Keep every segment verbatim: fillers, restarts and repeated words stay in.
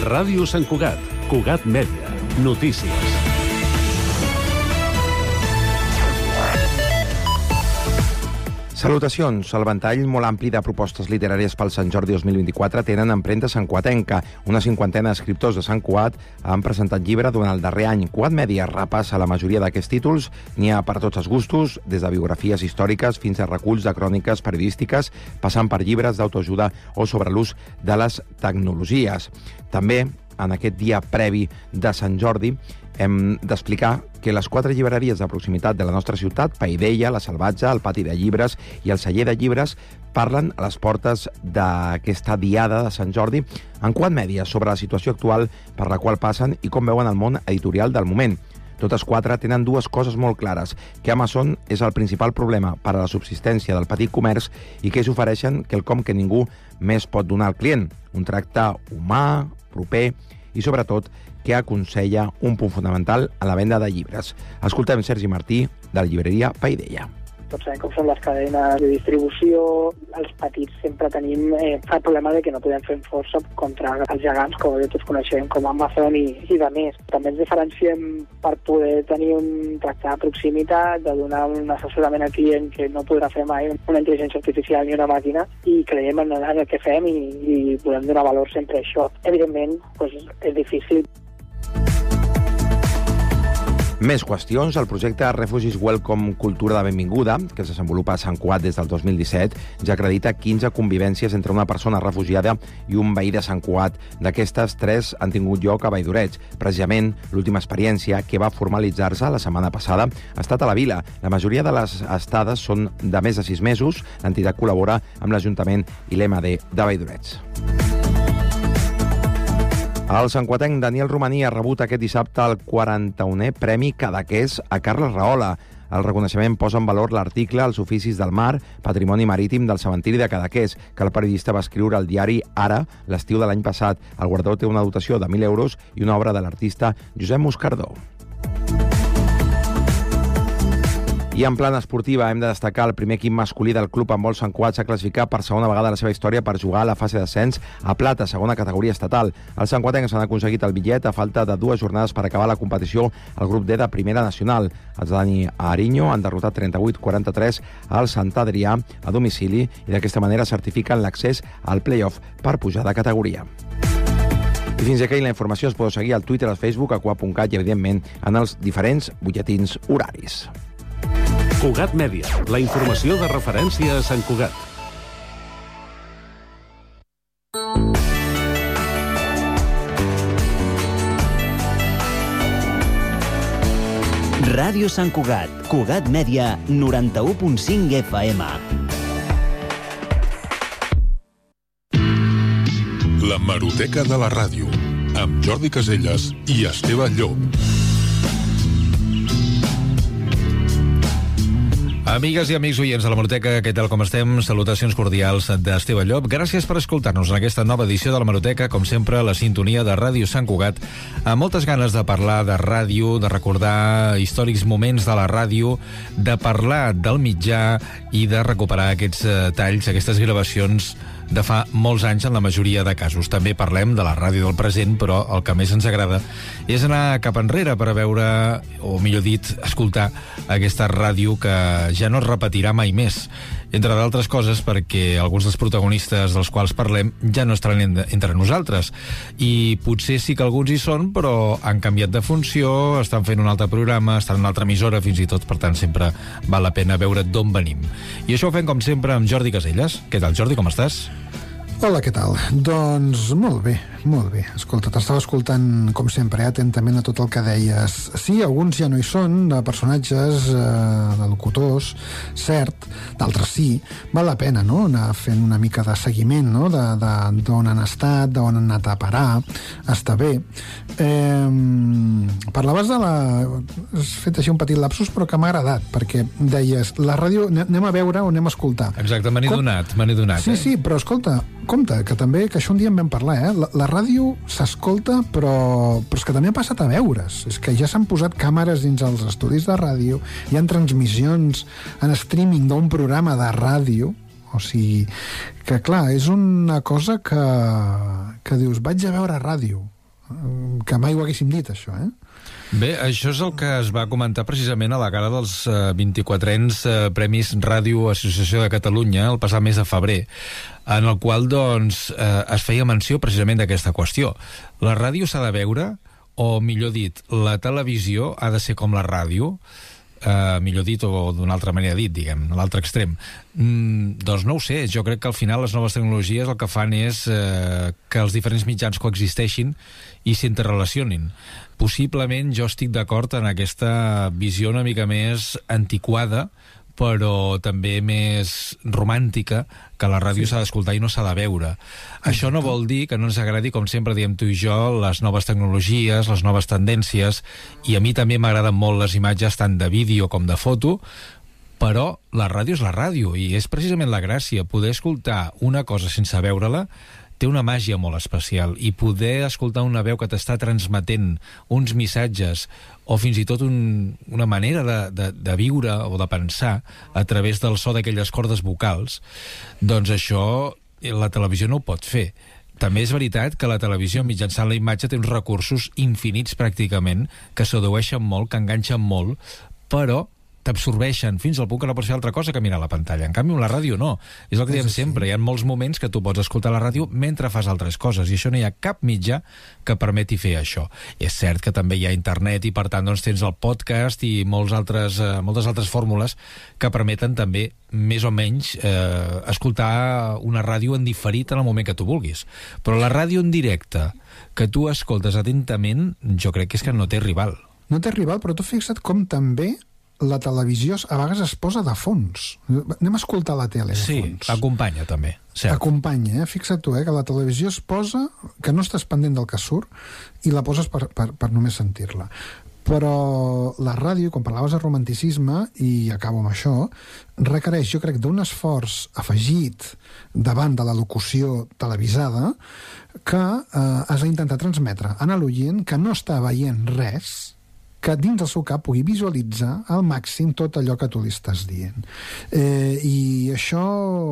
Ràdio Sant Cugat, Cugat Mèdia, notícies. Salutacions. El ventall molt ampli de propostes literàries pel Sant Jordi dos mil vint-i-quatre tenen empremta santcuatenca. Una cinquantena d'escriptors de Sant Cugat han presentat llibre durant el darrer any. Cugat Mèdia repassa la majoria d'aquests títols. N'hi ha per tots els gustos, des de biografies històriques fins a reculls de cròniques periodístiques, passant per llibres d'autoajuda o sobre l'ús de les tecnologies. També, en aquest dia previ de Sant Jordi, hem d'explicar que les quatre llibreries de proximitat de la nostra ciutat, Paideia, La Salvatge, el Pati de Llibres i el Celler de Llibres, parlen a les portes d'aquesta diada de Sant Jordi en Cugat Mèdia sobre la situació actual per la qual passen i com veuen el món editorial del moment. Totes quatre tenen dues coses molt clares, que Amazon és el principal problema per a la subsistència del petit comerç i que ells ofereixen quelcom que ningú més pot donar al client, un tracte humà, proper i, sobretot, que aconsella un punt fonamental a la venda de llibres. Escoltem Sergi Martí, de la llibreria Paideia. Tots sabem com són les cadenes de distribució. Els petits sempre tenim eh, el problema de que no podem fer força contra els gegants, com tots coneixem, com Amazon i, i de més. També ens diferenciem per poder tenir un tracte de proximitat, de donar un assessorament al client que no podrà fer mai una intel·ligència artificial ni una màquina, i creiem en el que fem i, i podem donar valor sempre a això. Evidentment, doncs, és difícil. Més qüestions. El projecte Refugees Welcome Cultura de Benvinguda, que es desenvolupa a Sant Cugat des del dos mil disset, ja acredita quinze convivències entre una persona refugiada i un veí de Sant Cugat. D'aquestes, tres han tingut lloc a Valldoreig. Precisament, l'última experiència, que va formalitzar-se la setmana passada, ha estat a la vila. La majoria de les estades són de més de sis mesos. L'entitat col·labora amb l'Ajuntament i l'E M A D de Valldoreig. El santcuatenc Daniel Romaní ha rebut aquest dissabte el quaranta-unè Premi Cadaqués a Carles Rahola. El reconeixement posa en valor l'article Els oficis del mar, patrimoni marítim del cementiri de Cadaqués, que el periodista va escriure al diari Ara l'estiu de l'any passat. El guardó té una dotació de mil euros i una obra de l'artista Josep Moscardó. I en plan esportiva hem de destacar el primer equip masculí del club handbol Sant Cugat s'ha classificat per segona vegada a la seva història per jugar a la fase d'ascens a plata, segona categoria estatal. Els santcuatencs han aconseguit el bitllet a falta de dues jornades per acabar la competició al grup D de Primera Nacional. Els de Dani Ariño han derrotat trenta-vuit a quaranta-tres al Sant Adrià a domicili i d'aquesta manera certifiquen l'accés al play-off per pujar de categoria. I fins aquí la informació es podeu seguir al Twitter, al Facebook, a cugat punt cat i, evidentment, en els diferents butlletins horaris. Cugat Mèdia, la informació de referència a Sant Cugat. Ràdio Sant Cugat, Cugat Mèdia, noranta-u punt cinc F M. La Hemeroteca de la ràdio, amb Jordi Caselles i Esteve Llop. Amigues i amics oients de l'Hemeroteca, què tal com estem? Salutacions cordials d'Esteve Llop. Gràcies per escoltar-nos en aquesta nova edició de l'Hemeroteca, com sempre, la sintonia de Ràdio Sant Cugat, amb moltes ganes de parlar de ràdio, de recordar històrics moments de la ràdio, de parlar del mitjà i de recuperar aquests eh, talls, aquestes gravacions de fa molts anys en la majoria de casos. També parlem de la ràdio del present, però el que més ens agrada és anar cap enrere per a veure, o millor dit, escoltar aquesta ràdio que ja no es repetirà mai més. Entre d'altres coses perquè alguns dels protagonistes dels quals parlem ja no estaran entre nosaltres. I potser sí que alguns hi són, però han canviat de funció, estan fent un altre programa, estan en una altra emissora, fins i tot, per tant, sempre val la pena veure d'on venim. I això ho fem, com sempre, amb Jordi Caselles. Què tal, Jordi, com estàs? Hola, què tal? Doncs molt bé, molt bé. Escolta, t'estava escoltant, com sempre, eh, atentament a tot el que deies. Sí, alguns ja no hi són, de personatges, eh, de locutors, cert, d'altres sí. Val la pena, no?, anar fent una mica de seguiment, no?, de, de, d'on han estat, d'on han anat a parar. Està bé. Eh, parlaves de la... Has fet així un petit lapsus, però que m'ha agradat, perquè deies, la ràdio, anem a veure o anem a escoltar. Exacte, me n'he donat, me n'he donat. Sí, eh? sí, però escolta, compte, que també, que això un dia en vam parlar, eh? La, la ràdio s'escolta, però, però és que també ha passat a veure's. És que ja s'han posat càmeres dins els estudis de ràdio, hi ha transmissions en streaming d'un programa de ràdio, O sigui, que clar, és una cosa que, que dius, vaig a veure ràdio, que mai ho haguéssim dit, això, eh? Bé, això és el que es va comentar precisament a la gala dels eh, vint-i-quatrens eh, Premis Ràdio Associació de Catalunya el passat mes de febrer, en el qual doncs, eh, es feia menció precisament d'aquesta qüestió. La ràdio s'ha de veure, o millor dit, la televisió ha de ser com la ràdio, Uh, millor dit, o d'una altra manera dit, diguem, a l'altre extrem. Mm, doncs no ho sé, jo crec que al final les noves tecnologies el que fan és uh, que els diferents mitjans coexisteixin i s'interrelacionin. Possiblement jo estic d'acord en aquesta visió una mica més antiquada, però també més romàntica, que la ràdio s'ha d'escoltar i no s'ha de veure. Això no vol dir que no ens agradi, com sempre diem tu i jo, les noves tecnologies, les noves tendències, i a mi també m'agraden molt les imatges tant de vídeo com de foto, però la ràdio és la ràdio, i és precisament la gràcia. Poder escoltar una cosa sense veure-la té una màgia molt especial, i poder escoltar una veu que t'està transmetent uns missatges o fins i tot un, una manera de, de, de viure o de pensar a través del so d'aquelles cordes vocals, doncs això la televisió no ho pot fer. També és veritat que la televisió, mitjançant la imatge, té uns recursos infinits pràcticament, que sedueixen molt, que enganxen molt, però t'absorbeixen fins al punt que no pots fer altra cosa que mirar la pantalla. En canvi, la ràdio no. És el que diem sempre. Hi ha molts moments que tu pots escoltar la ràdio mentre fas altres coses, i això no hi ha cap mitjà que permeti fer això. És cert que també hi ha internet i, per tant, doncs, tens el podcast i molts altres, eh, moltes altres fórmules que permeten també, més o menys, eh, escoltar una ràdio en diferit en el moment que tu vulguis. Però la ràdio en directe, que tu escoltes atentament, jo crec que és que no té rival. No té rival, però tu fixa't com també la televisió a vegades es posa de fons. Anem a escoltar la tele de sí, fons. Sí, acompanya també. Cert. Acompanya, eh? Fixa't tu, eh? Que la televisió es posa, que no estàs pendent del que surt, i la poses per, per, per només sentir-la. Però la ràdio, quan parlaves de romanticisme, i acabo amb això, requereix, jo crec, d'un esforç afegit davant de la locució televisada que eh, has d'intentar transmetre a l'oient que no està veient res, que dins del seu cap pugui visualitzar al màxim tot allò que tu li estàs dient. Eh, I això,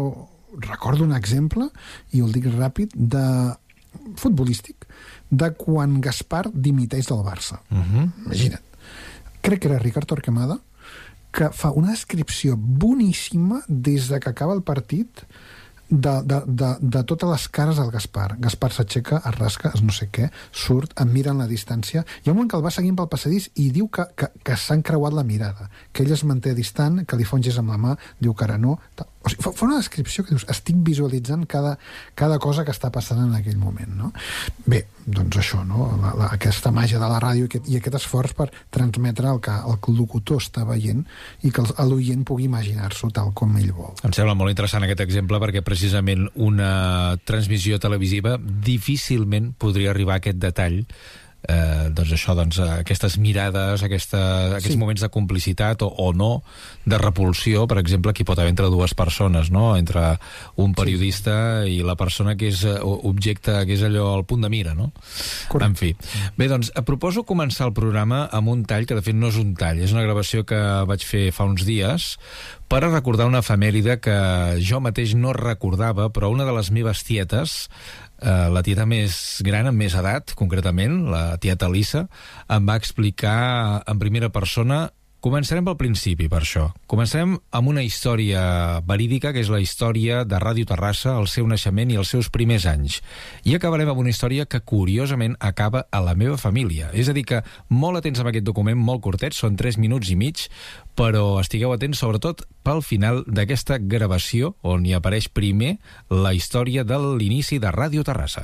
recordo un exemple, i ho dic ràpid, de futbolístic, de quan Gaspar dimiteix del Barça. Uh-huh. Imagina't. Crec que era Ricard Torquemada, que fa una descripció boníssima des de que acaba el partit de, de, de, de totes les cares del Gaspar. Gaspar s'aixeca, es rasca, es no sé què, surt, em mira en la distància. Hi ha un moment que el va seguint pel passadís i diu que, que, que s'han creuat la mirada, que ell es manté distant, que li fa un gest amb la mà, diu que ara no. O sigui, fa, fa una descripció que dius, estic visualitzant cada, cada cosa que està passant en aquell moment, no? Bé, doncs això, no? La, la, aquesta màgia de la ràdio i aquest, i aquest esforç per transmetre el que el locutor està veient i que l'oient pugui imaginar-s'ho tal com ell vol. Em sembla molt interessant aquest exemple, perquè precisament una transmissió televisiva difícilment podria arribar a aquest detall. Eh, doncs això, doncs, aquestes mirades, aquesta, aquests sí. moments de complicitat o, o no, de repulsió, per exemple, que hi pot haver entre dues persones, no? Entre un periodista sí. i la persona que és objecte, que és allò al punt de mira, no? Correcte. En fi. Bé, doncs, proposo començar el programa amb un tall, que de fet no és un tall, és una gravació que vaig fer fa uns dies per a recordar una efemèride que jo mateix no recordava, però una de les meves tietes, Uh, la tieta més gran, amb més edat, concretament, la tieta Elisa, em va explicar en primera persona. Començarem pel principi, per això. Començarem amb una història verídica, que és la història de Ràdio Terrassa, el seu naixement i els seus primers anys. I acabarem amb una història que, curiosament, acaba a la meva família. És a dir, que molt atents amb aquest document, molt curtet, són tres minuts i mig, però estigueu atents, sobretot, pel final d'aquesta gravació, on hi apareix primer la història de l'inici de Ràdio Terrassa.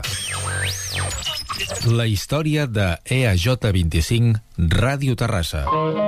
La història de E A J vint-i-cinc, Ràdio Terrassa.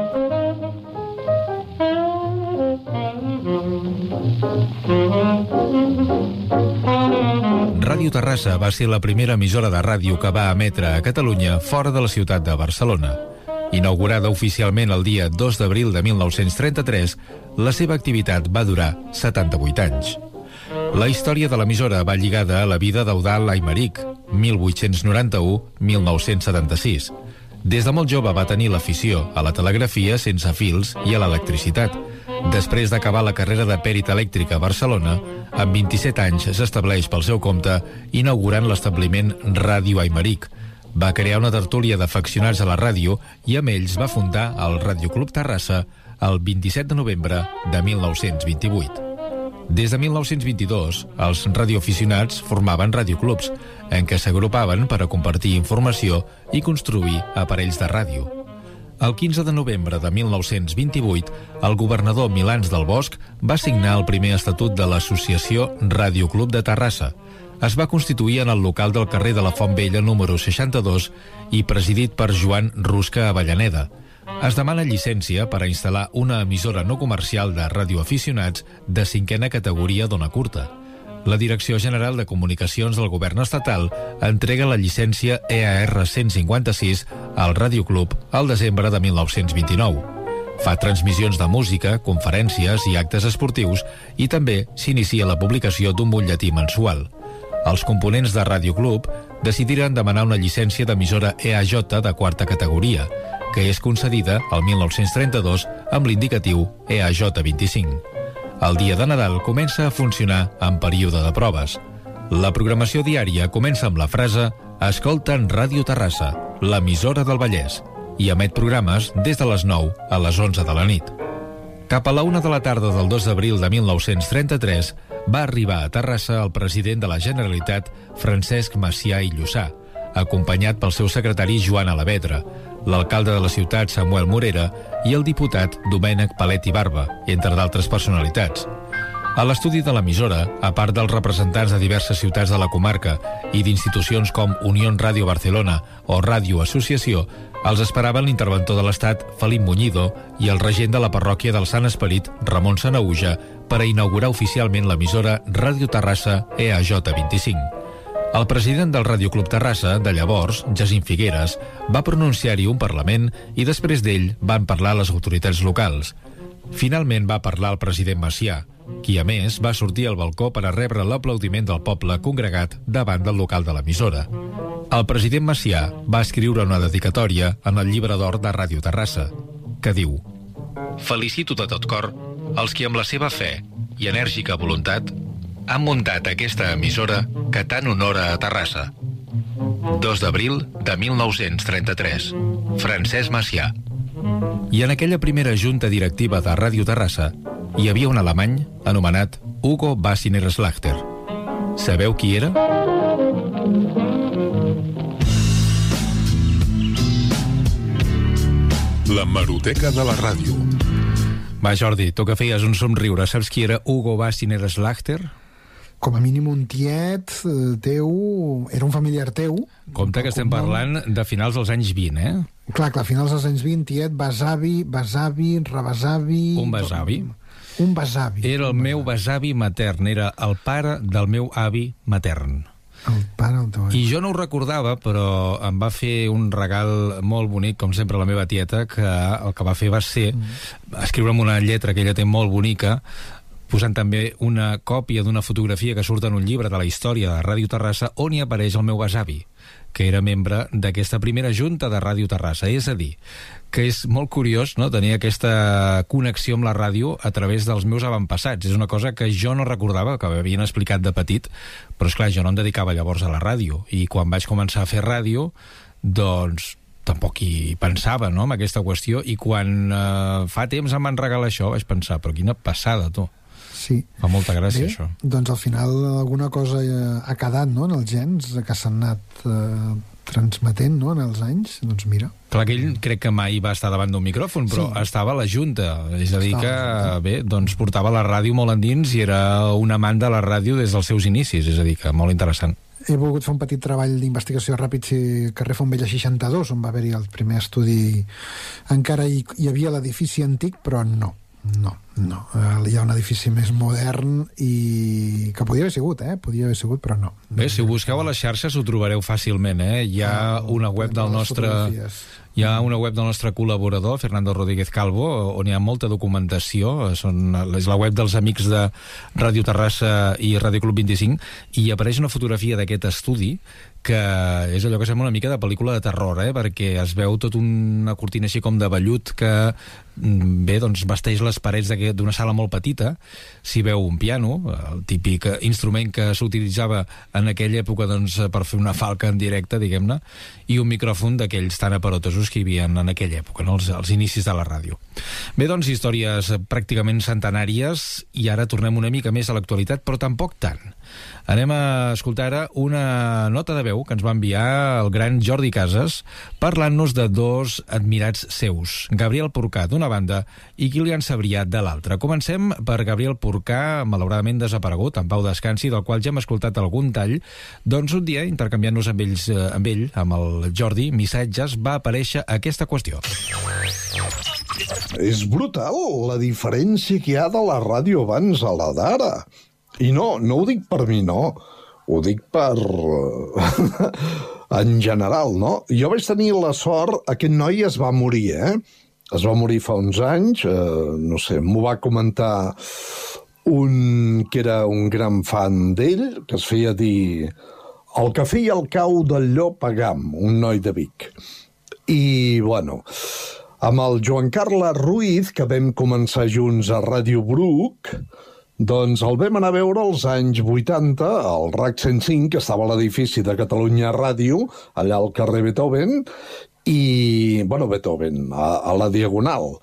Ràdio Terrassa va ser la primera emissora de ràdio que va emetre a Catalunya fora de la ciutat de Barcelona. Inaugurada oficialment el dia dos d'abril de mil nou-cents trenta-tres, la seva activitat va durar setanta-vuit anys. La història de l'emissora va lligada a la vida d'Eudald Aimeric, mil vuit-cents noranta-u a mil nou-cents setanta-sis. Des de molt jove va tenir l'afició a la telegrafia sense fils i a l'electricitat. Després d'acabar la carrera de pèrit elèctrica a Barcelona, amb vint-i-set anys s'estableix pel seu compte, inaugurant l'establiment Ràdio Aimeric. Va crear una tertúlia d'afeccionats a la ràdio i amb ells va fundar el Radioclub Terrassa el vint-i-set de novembre de mil nou-cents vint-i-vuit. Des de mil nou-cents vint-i-dos, els radioaficionats formaven radioclubs, en què s'agrupaven per a compartir informació i construir aparells de ràdio. El quinze de novembre de mil nou-cents vint-i-vuit, el governador Milans del Bosch va signar el primer estatut de l'associació Radioclub de Terrassa. Es va constituir en el local del carrer de la Font Vella número seixanta-dos i presidit per Joan Rusca Avellaneda. Es demana llicència per a instal·lar una emissora no comercial de radioaficionats de cinquena categoria d'ona curta. La Direcció General de Comunicacions del Govern Estatal entrega la llicència E A R cent cinquanta-sis al Radioclub al desembre de mil nou-cents vint-i-nou. Fa transmissions de música, conferències i actes esportius i també s'inicia la publicació d'un butlletí mensual. Els components de Radioclub decidiren demanar una llicència d'emissora E A J de quarta categoria, que és concedida el mil nou-cents trenta-dos amb l'indicatiu E A J vint-i-cinc. El dia de Nadal comença a funcionar en període de proves. La programació diària comença amb la frase «Escolten Ràdio Terrassa, l'emissora del Vallès», i emet programes des de les nou a les onze de la nit. Cap a la una de la tarda del dos d'abril de mil nou-cents trenta-tres va arribar a Terrassa el president de la Generalitat, Francesc Macià i Lluçà, acompanyat pel seu secretari Joan Alavedra, l'alcalde de la ciutat Samuel Morera i el diputat Domènec Palet i Barba, entre d'altres personalitats. A l'estudi de l'emissora, a part dels representants de diverses ciutats de la comarca i d'institucions com Unió Ràdio Barcelona o Ràdio Associació, els esperaven l'interventor de l'Estat, Felip Muñido, i el regent de la parròquia del Sant Esperit, Ramon Sanaüja, per a inaugurar oficialment l'emissora Ràdio Terrassa E A J vint-i-cinc. El president del Radioclub Terrassa, de llavors, Jacint Figueres, va pronunciar-hi un parlament i després d'ell van parlar les autoritats locals. Finalment va parlar el president Macià, qui a més va sortir al balcó per a rebre l'aplaudiment del poble congregat davant del local de l'emissora. El president Macià va escriure una dedicatòria en el llibre d'or de Ràdio Terrassa, que diu: «Felicito de tot cor els qui amb la seva fe i enèrgica voluntat han muntat aquesta emissora que tant honora a Terrassa. dos d'abril de mil nou-cents trenta-tres. Francesc Macià». I en aquella primera junta directiva de Ràdio Terrassa hi havia un alemany anomenat Hugo Bassiner-Schlachter. Sabeu qui era? L'hemeroteca de la ràdio. Va, Jordi, tu que feies un somriure, saps qui era Hugo Bassiner-Schlachter? Com a mínim un tiet teu, era un familiar teu. Compte que estem parlant de finals dels anys vint, eh? Clar, clar, finals dels anys vint, tiet, besavi, besavi, rebesavi... Un besavi. Un besavi. Era el meu besavi matern, era el pare del meu avi matern. El pare del teu avi. I jo no ho recordava, però em va fer un regal molt bonic, com sempre la meva tieta, que el que va fer va ser mm. escriure'm una lletra que ella té molt bonica, posant també una còpia d'una fotografia que surt en un llibre de la història de Ràdio Terrassa on hi apareix el meu besavi, que era membre d'aquesta primera junta de Ràdio Terrassa. És a dir, que és molt curiós, no?, tenir aquesta connexió amb la ràdio a través dels meus avantpassats. És una cosa que jo no recordava, que m'havien explicat de petit, però esclar, jo no em dedicava llavors a la ràdio, i quan vaig començar a fer ràdio, doncs tampoc hi pensava, no?, en aquesta qüestió, i quan eh, fa temps em van regalar això vaig pensar, però quina passada, tu. Sí. Fa molta gràcia, Bé, això. Doncs al final alguna cosa ha quedat, no?, en els gens, que s'han anat eh, transmetent, no?, en els anys. Doncs mira. Clar que ell crec que mai va estar davant d'un micròfon, però sí. estava a la Junta. És a dir que, bé, doncs portava la ràdio molt endins i era un amant de la ràdio des dels seus inicis. És a dir que molt interessant. He volgut fer un petit treball d'investigació ràpid si carrer Font Vella seixanta-dos, on va haver-hi el primer estudi. Encara hi, hi havia l'edifici antic, però no. No, no. Hi ha un edifici més modern i que podia haver sigut, eh? Podia haver sigut, però no. Bé, si ho busqueu a les xarxes ho trobareu fàcilment, eh? Hi ha una web del nostre... Hi ha una web del nostre col·laborador, Fernando Rodríguez Calvo, on hi ha molta documentació. Són, és la web dels amics de Ràdio Terrassa i Ràdio Club vint-i-cinc, i apareix una fotografia d'aquest estudi que és allò que sembla una mica de pel·lícula de terror, eh? Perquè es veu tot una cortina així com de vellut que, bé, doncs vesteix les parets d'una sala molt petita, s'hi veu un piano, el típic instrument que s'utilitzava en aquella època doncs, per fer una falca en directe, diguem-ne, i un micròfon d'aquells tan aparatosos que hi havia en aquella època, no? els, els inicis de la ràdio. Bé, doncs, històries pràcticament centenàries, i ara tornem una mica més a l'actualitat, però tampoc tant. Anem a escoltar ara una nota de veu que ens va enviar el gran Jordi Casas parlant-nos de dos admirats seus, Gabriel Porcà d'una banda i Kilian Sabrià de l'altra. Comencem per Gabriel Porcà, malauradament desaparegut, en pau descansi, del qual ja hem escoltat algun tall. Doncs un dia, intercanviant-nos amb, ells, amb ell, amb el Jordi, missatges, va aparèixer aquesta qüestió. És brutal la diferència que hi ha de la ràdio abans a la d'ara. I no, no ho dic per mi, no. Ho dic per... en general, no? Jo vaig tenir la sort... Aquest noi es va morir, eh? Es va morir fa uns anys, eh, no sé, m'ho va comentar un que era un gran fan d'ell, que es feia dir el que feia el cau del llop a Gam, un noi de Vic. I, bueno, amb el Joan Carles Ruiz, que vam començar junts a Ràdio Bruc, doncs el vam anar a veure als anys vuitanta, al R A C cent cinc, que estava a l'edifici de Catalunya Ràdio, allà al carrer Beethoven, i, bueno, Beethoven, a, a la Diagonal.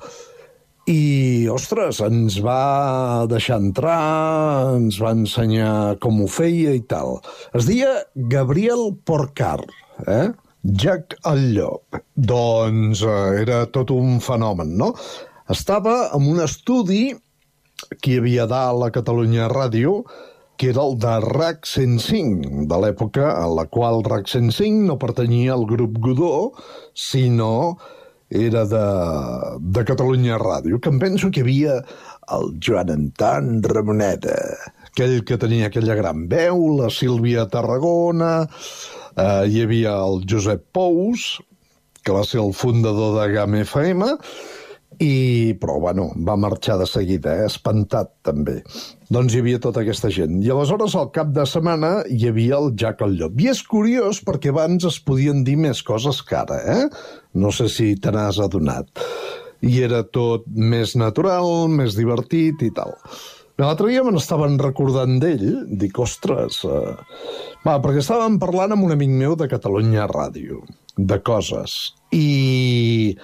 I, ostres, ens va deixar entrar, ens va ensenyar com ho feia i tal. Es deia Gabriel Porcà, eh? Jack el Llop. Doncs eh, era tot un fenomen, no? Estava en un estudi que hi havia dalt a Catalunya Ràdio, que era el de R A C cent cinc, de l'època en la qual R A C cent cinc no pertanyia al grup Godó, sinó era de, de Catalunya Ràdio, que em penso que hi havia el Joan Anton Ramoneta, aquell que tenia aquella gran veu, la Sílvia Tarragona, eh, hi havia el Josep Pous, que va ser el fundador de GAM F M, i, però, bueno, va marxar de seguida, eh? Espantat, també. Doncs hi havia tota aquesta gent. I aleshores, al cap de setmana, hi havia el Jack el Llop. I és curiós perquè abans es podien dir més coses que ara, eh? No sé si te n'has adonat. I era tot més natural, més divertit i tal. L'altre dia me n'estaven recordant d'ell, dic, ostres... Eh... Va, perquè estàvem parlant amb un amic meu de Catalunya Ràdio, de coses. I...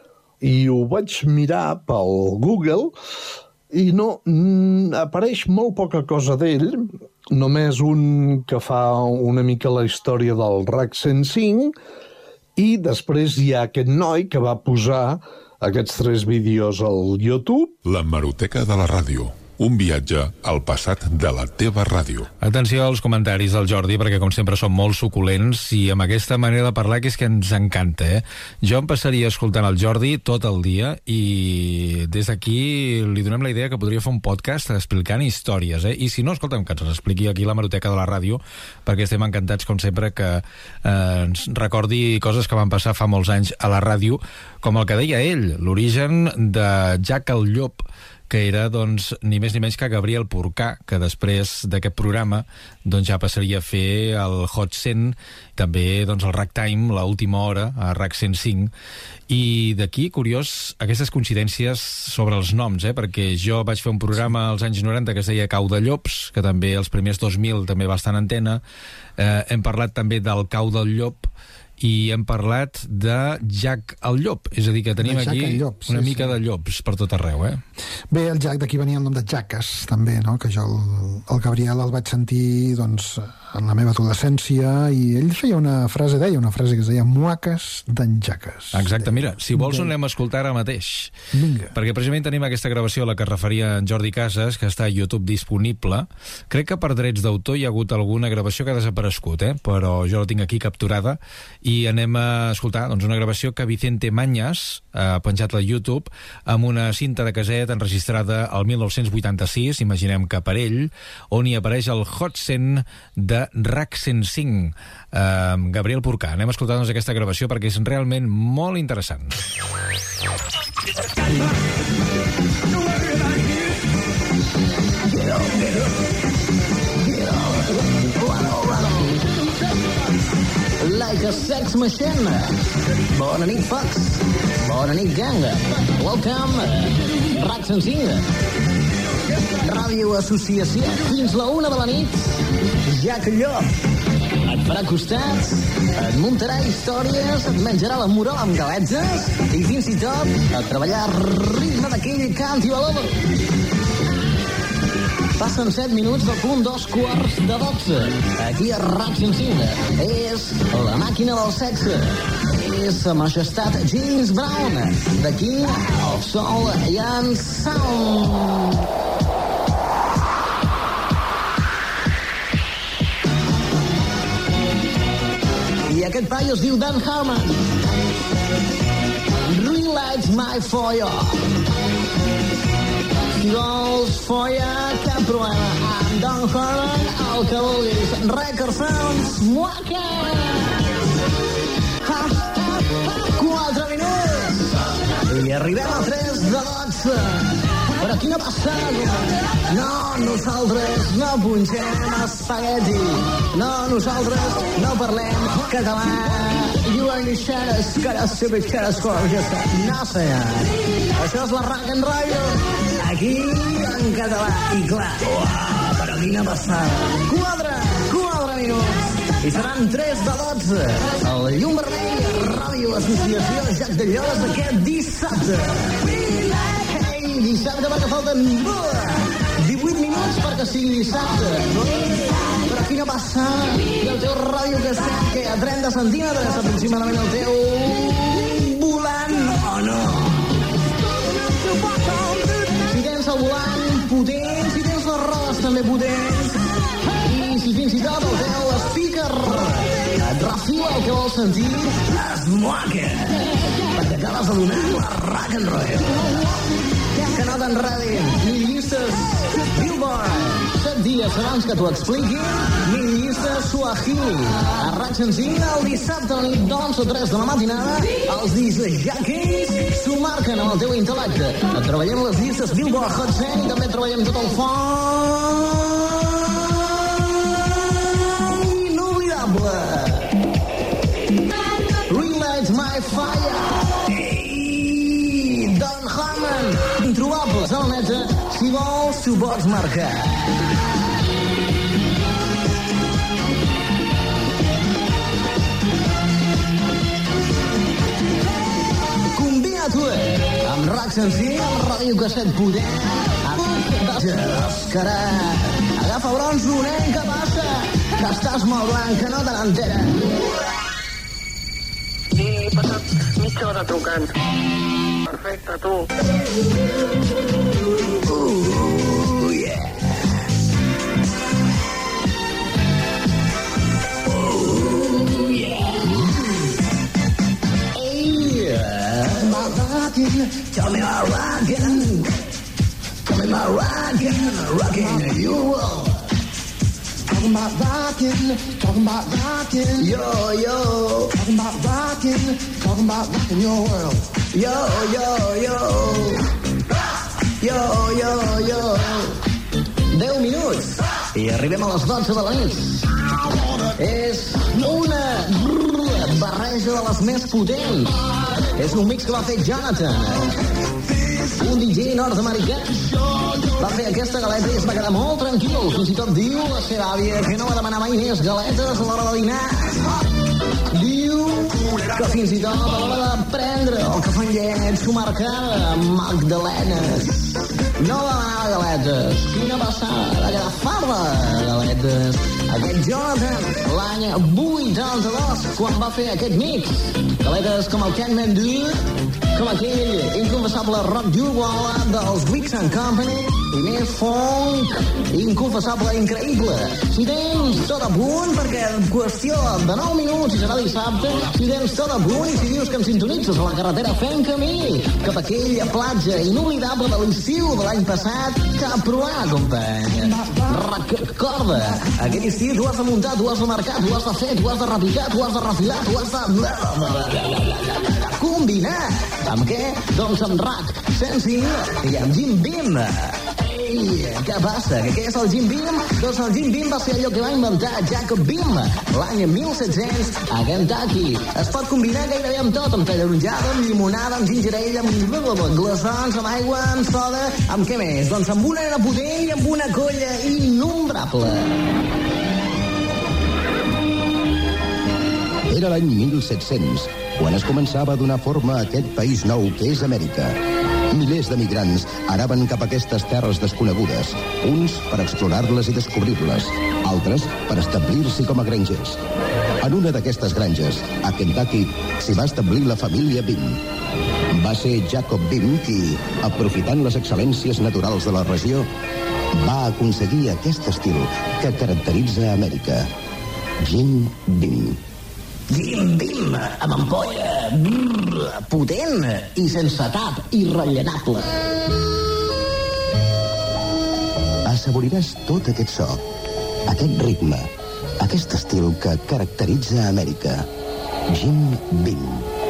i ho vaig mirar pel Google i no, mm, apareix molt poca cosa d'ell, només un que fa una mica la història del R A C cent cinc, i després hi ha aquest noi que va posar aquests tres vídeos al YouTube. La Hemeroteca de la Ràdio. Un viatge al passat de la teva ràdio. Atenció als comentaris del Jordi, perquè com sempre són molt suculents i amb aquesta manera de parlar que és que ens encanta, eh? Jo em passaria escoltant el Jordi tot el dia i des d'aquí li donem la idea que podria fer un podcast explicant històries, eh? I si no, escolta'm, que ens expliqui aquí la Hemeroteca de la Ràdio, perquè estem encantats, com sempre, que eh, ens recordi coses que van passar fa molts anys a la ràdio, com el que deia ell, l'origen de Jack el Llop, que era, doncs, ni més ni menys que Gabriel Porcà, que després d'aquest programa doncs ja passaria a fer el Hot cent, també doncs el Ragtime, l'última hora, a R A C cent cinc, i d'aquí, curiós, aquestes coincidències sobre els noms, eh? Perquè jo vaig fer un programa als anys noranta que es deia Cau de Llops, que també els primers dos mil també va estar en antena, eh, hem parlat també del Cau del Llop, i hem parlat de Jack el Llop, és a dir, que tenim aquí llop, sí, una mica sí. de llops per tot arreu, eh? Bé, el Jack, d'aquí venia el nom de Jackass, també, no? Que jo, el, el Gabriel, el vaig sentir, doncs, en la meva adolescència, i ell feia una frase, deia una frase que es deia muaques d'en Jackass. Exacte, deia. Mira, si vols ho anem a escoltar ara mateix. Vinga. Perquè precisament tenim aquesta gravació a la que es referia en Jordi Casas, que està a YouTube disponible. Crec que per drets d'autor hi ha hagut alguna gravació que ha desaparegut, eh? Però jo la tinc aquí capturada, i anem a escoltar doncs, una gravació que Vicente Mañas ha penjat a YouTube amb una cinta de caset enregistrada al mil nou-cents vuitanta-sis, imaginem que per ell, on hi apareix el Hot cent de R A C cent cinc, eh, Gabriel Porcà. Anem a escoltar doncs, aquesta gravació perquè és realment molt interessant. Like a sex machine. Bona nit, Fox. Bona nit, gang. Welcome. R A C cent cinc. Ràdio Associació, fins la una de la nit, Jack Llop. Et farà costats, et muntarà històries, et menjarà la moral amb galetes i fins i tot et treballar ritme d'aquell cant i baló. Passen set minuts del punt dos quarts de dotze. Aquí a Ràdio Cinta. És la màquina del sexe. És sa majestat James Brown. D'aquí el sol i en sound. I aquest paio es diu Dan Harmon. Relight my fire. Si vols folla, cap problema. Amb Dan Harmon, el que vulguis. Record Sounds, muaca! Ha, ha, ha, quatre minuts. I arribem a tres de dotze. Però aquí no passa res. No, nosaltres no punxem espagueti. No, nosaltres no parlem català. You are the shadows, caras, stupid caras, gorgeous. No, senyor. Això és la rock and roll. Aquí en català. I clar, uah, però quina passada. Quatre, quatre minuts. I seran tres de dotze. El llum vermell, Ràdio Associació Jack de Llos aquest dissabte. Dissabte perquè falten divuit minuts perquè sigui dissabte. Però aquí no passa. I el teu ràdio que està que a trenta centímetres aproximadament el teu volant o no. Si tens el volant potent, si tens les rodes també potents, i si fins i tot el teu speaker et refila el que vols sentir, es moaca, perquè acabes de donar la rock and roll. Que no t'enredin, ni llistes Billboard, set dies abans que t'ho expliqui, ni llistes Swahili. A Raig Senzill, el dissabte a la nit d'onze a tres de la matinada, els discjockeys s'ho marquen amb el teu intel·lecte. Et treballem les llistes Billboard Hot cent i també treballem tot el font inoblidable. Relight my fire. Introbables al neta, si vols t'ho pots marcar. Combina-t'ho amb rac senzill, amb ràdio casset potent, amb descarat. Agafa bronzo, nen, que passa? Que estàs molt blanc, que no te n'enteres. Sí, he passat mitja hora trucant. Perfecte, tu. Uh, yeah. Uh, yeah. Hey, uh, my rockin', tell me my rockin'. Tell me my rockin', rockin' your world. Talking about rockin', talking about rockin'. Yo, yo. Talking about rockin', talking about rockin' your world. Yo, yo, yo. Yo, yo, yo. deu minuts. I arribem a les dotze de la nit. És una barreja de les més potents. És un mix que va fer Jonathan, un D J nord-americà. Va fer aquesta galeta i es va quedar molt tranquil. Fins i tot diu la seva àvia que no va demanar mai més galetes a l'hora de dinar. Diu que fins i tot a l'hora de prendre el que fan llets s'ho marcava Magdalenes. No va demanar galetes. Quina passada, va quedar farda de galetes. Aquest Jonathan, l'any vuitanta-dos, quan va fer aquest mix. Galetes com el Can't Man Do, com aquell inconfessable rock d'Uruguay dels Weeks and Company, i més funk, inconfessable, increïble. Si tens tot a punt, perquè en qüestió de nou minuts i serà dissabte, si tens tot a punt i si dius que em sintonitzes a la carretera fent camí cap a aquella platja inoblidable de l'estiu de l'any passat, cap problema, company. Recorda, aquell estiu tu has de muntar, tu has de marcar, tu has de fer, tu has de repicar, tu has de refilar, tu has de combinar. Amb què? Doncs amb rac, senzill i amb Jim Beam. Ei, què passa? Que què és el Jim Beam? Doncs el Jim Beam va ser allò que va inventar Jacob Beam l'any mil set-cents a Kentucky. Es pot combinar gairebé amb tot, amb tallaronjada, amb llimonada, amb ginger ale, amb glaçons, amb aigua, amb soda, amb què més? Doncs amb una nena potent i amb una colla innombrable. Era l'any mil set-cents, quan es començava a donar forma a aquest país nou que és Amèrica. Milers de migrants anaven cap a aquestes terres desconegudes, uns per explorar-les i descobrir-les, altres per establir-s'hi com a grangers. En una d'aquestes granges, a Kentucky, s'hi va establir la família Beam. Va ser Jacob Beam qui, aprofitant les excel·lències naturals de la regió, va aconseguir aquest estil que caracteritza Amèrica. Jim Beam. Jim Beam, amb ampolla, brrr, potent i sense tap, irrellenable. Assaboriràs tot aquest so, aquest ritme, aquest estil que caracteritza Amèrica. Jim Beam.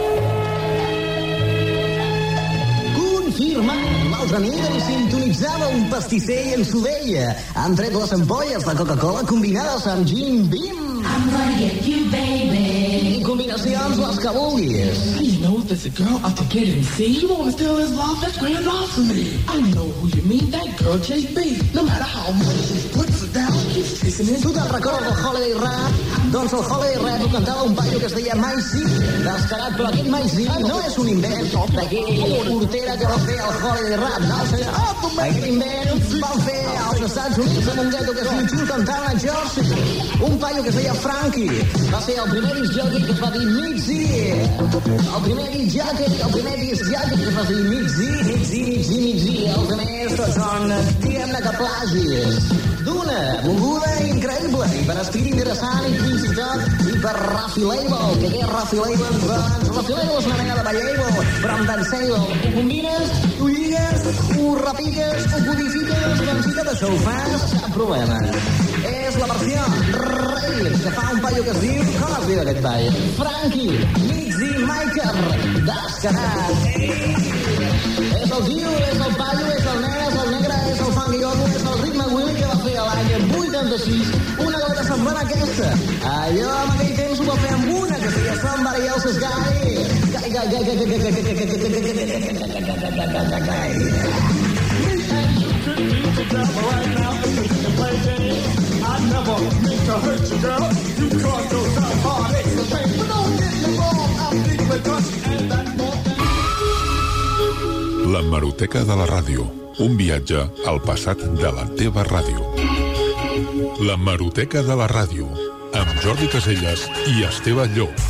Confirma, l'altra nit em sintonitzava un pastisser i ens ho deia. Han tret les ampolles de Coca-Cola combinades amb Jim Beam. I'm gonna get you, baby. I combinacions les que vulguis. You know if there's a girl out to get him, see? You wanna steal his love, that's grand blasphemy. I know who you mean, that girl Chase B. No matter how much she puts it down, keeps chasing it. Tu te'n recordes del Holiday Rap? Doncs el Holiday Rap ho cantava un paio que es deia Mike Z. Descarat, però aquest Mike Z no és un invent d'aquell portera que va fer el Holiday Rap, no, senyor? Aquest invent van fer als Estats Units amb un gueto que es diu Chutantan a Jersey. Un paio que es deia Frankie. Va ser el primer disc jockey que es va dir Mick Z. El primer disc jockey, el primer disc jockey que es va dir Mick Z, Mick Z, Mick Z, Mick Z. Els altres tots són, diguem-ne que plagis. D'una moguda increïble, i per estil interessant, i fins i tot, i per Rafi Label. Que què és Rafi Label? Doncs Rafi Label és una mena de ballable, però amb dansable. Ho combines, ho lligues, ho repiques, ho codifiques, doncs si tot això ho fas, cap problema. És la versió rave que fa un paio que es diu... Com es diu aquest paio? Frankie, Mitzi, Michael, descarat. És el tio, és el paio, és el negre, és el negre, és el funky gogo, és el ritme Willy que va fer a l'any vuitanta-sis una gota semblant a aquesta. Allò en aquell temps ho va fer amb una que seria Somebody Else's Guy. Guy, guy, guy, guy, guy, guy, guy, guy, guy, guy, I never meant to hurt you, girl. You caused yourself heartaches and pain, but don't get me wrong. I'm thinking with us and that more than... L'hemeroteca de la ràdio. Un viatge al passat de la teva ràdio. L'hemeroteca de la ràdio. Amb Jordi Caselles i Esteve Llop.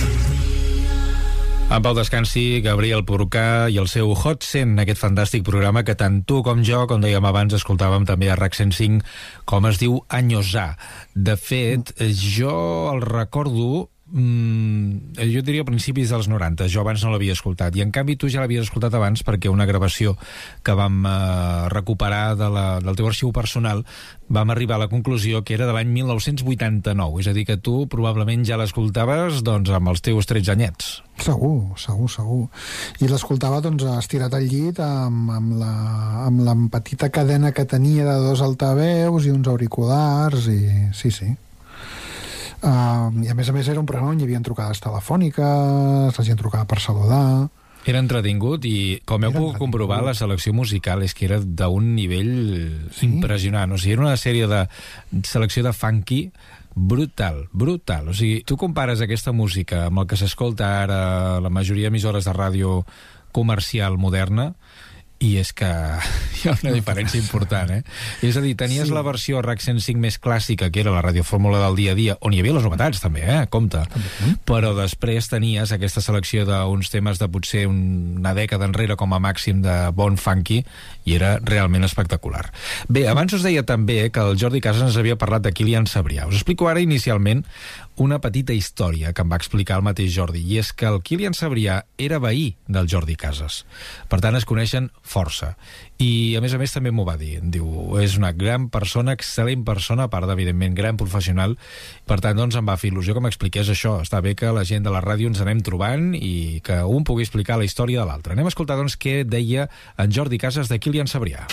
En pau descansi Gabriel Porcà i el seu Hot cent, aquest fantàstic programa que tant tu com jo, com dèiem abans, escoltàvem també a RAC cent cinc, com es diu Anyosar. De fet, jo el recordo... Mm, jo diria a principis dels noranta, jo abans no l'havia escoltat, i en canvi tu ja l'havies escoltat abans perquè una gravació que vam eh, recuperar de la, del teu arxiu personal vam arribar a la conclusió que era de l'any mil nou-cents vuitanta-nou, és a dir que tu probablement ja l'escoltaves doncs amb els teus tretze anyets. Segur, segur, segur. I l'escoltava doncs estirat al llit amb, amb, la, amb la petita cadena que tenia de dos altaveus i uns auriculars i sí, sí. Uh, i a més a més era un programa on hi havia trucades telefòniques, la gent trucava per saludar. Era entretingut i, com heu pogut comprovar, la selecció musical és que era d'un nivell sí? impressionant. O sigui, era una sèrie de selecció de funky brutal, brutal. O sigui, tu compares aquesta música amb el que s'escolta ara a la majoria d'emissores de ràdio comercial moderna, i és que hi ha una diferència important, eh? És a dir, tenies sí. la versió RAC cent cinc més clàssica, que era la radiofórmula del dia a dia, on hi havia les novetats també, eh? Compte. També. Però després tenies aquesta selecció d'uns temes de potser una dècada enrere com a màxim de bon funky, i era realment espectacular. Bé, abans us deia també que el Jordi Casas ens havia parlat de Kilian Sabrià. Us explico ara inicialment una petita història que em va explicar el mateix Jordi, i és que el Kilian Sabrià era veí del Jordi Casas. Per tant, es coneixen força. I, a més a més, també m'ho va dir. Diu, és una gran persona, excel·lent persona, a part d'evidentment gran professional. Per tant, doncs, em va fer il·lusió que m'expliqués això. Està bé que la gent de la ràdio ens anem trobant i que un pugui explicar la història de l'altre. Anem a escoltar, doncs, què deia en Jordi Casas de Kilian Sabrià.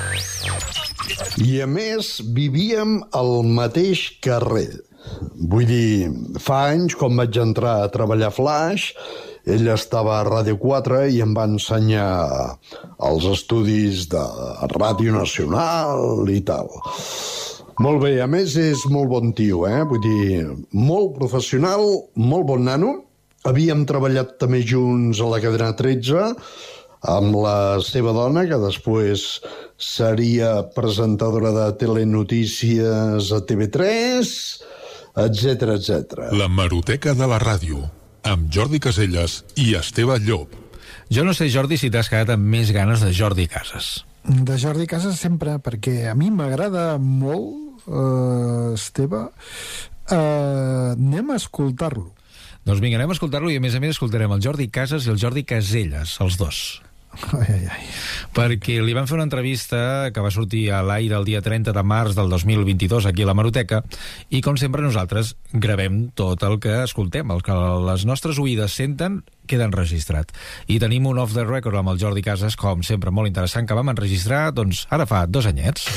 I, a més, vivíem al mateix carrer. Vull dir, fa anys, quan vaig entrar a treballar a Flash, ell estava a Ràdio quatre i em va ensenyar els estudis de Ràdio Nacional i tal. Molt bé, a més és molt bon tio, eh? Vull dir, molt professional, molt bon nano. Havíem treballat també junts a la cadena tretze, amb la seva dona, que després seria presentadora de telenotícies a T V tres, etcètera, etcètera. La Hemeroteca de la ràdio, amb Jordi Casellas i Esteve Llop. Jo no sé, Jordi, si t'has quedat amb més ganes de Jordi Casas. De Jordi Casas sempre, perquè a mi m'agrada molt, uh, Esteve. Uh, anem a escoltar-lo. Doncs vinga, anem a escoltar-lo i a més a més escoltarem el Jordi Casas i el Jordi Casellas, els dos. Ai, ai, ai. Perquè li van fer una entrevista que va sortir a l'aire el dia trenta de març del dos mil vint-i-dos aquí a l'Hemeroteca, i com sempre nosaltres gravem tot el que escoltem, el que les nostres oïdes senten queda enregistrat. I tenim un off the record amb el Jordi Casas, com sempre molt interessant, que vam enregistrar doncs ara fa dos anyets.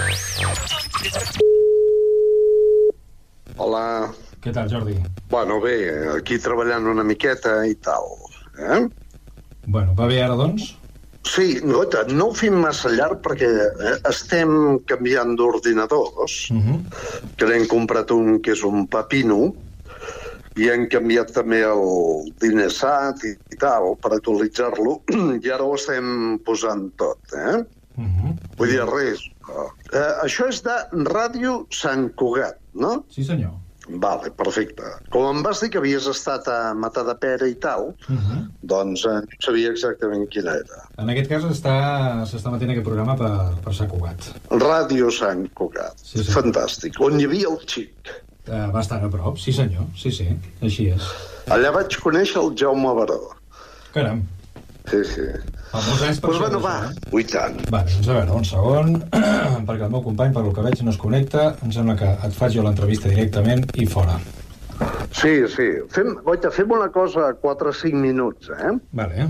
Hola. Què tal, Jordi? Bueno, bé, aquí treballant una miqueta i tal, eh? Bueno, va bé ara, doncs? Sí, goita, no ho fem massa llarg perquè eh, estem canviant d'ordinadors, uh-huh. que n'hem comprat un que és un Papino, i hem canviat també el Dinesat i, i tal, per actualitzar-lo, i ara ho estem posant tot, eh? Uh-huh. Vull dir, res. Eh, això és de Ràdio Sant Cugat, no? Sí, senyor. Vale, perfecte. Com em vas dir que havies estat a Matadepera i tal, uh-huh. doncs eh, no sabia exactament quina era. En aquest cas està s'està matent aquest programa per, per Sant Cugat. Ràdio Sant Cugat. Sí, sí. Fantàstic. On hi havia el xic. Uh, va estar a prop, sí senyor. Sí, sí, així és. Allà vaig conèixer el Jaume Baró. Caram. Sí, sí. Fa molts anys per pues bueno, va, eh? ui tant. Vale, doncs a veure, un segon, perquè el meu company, per lo que veig, no es connecta. Em sembla que et faig jo l'entrevista directament i fora. Sí, sí. Fem, goita, fem una cosa a quatre o cinc minuts, eh? Vale.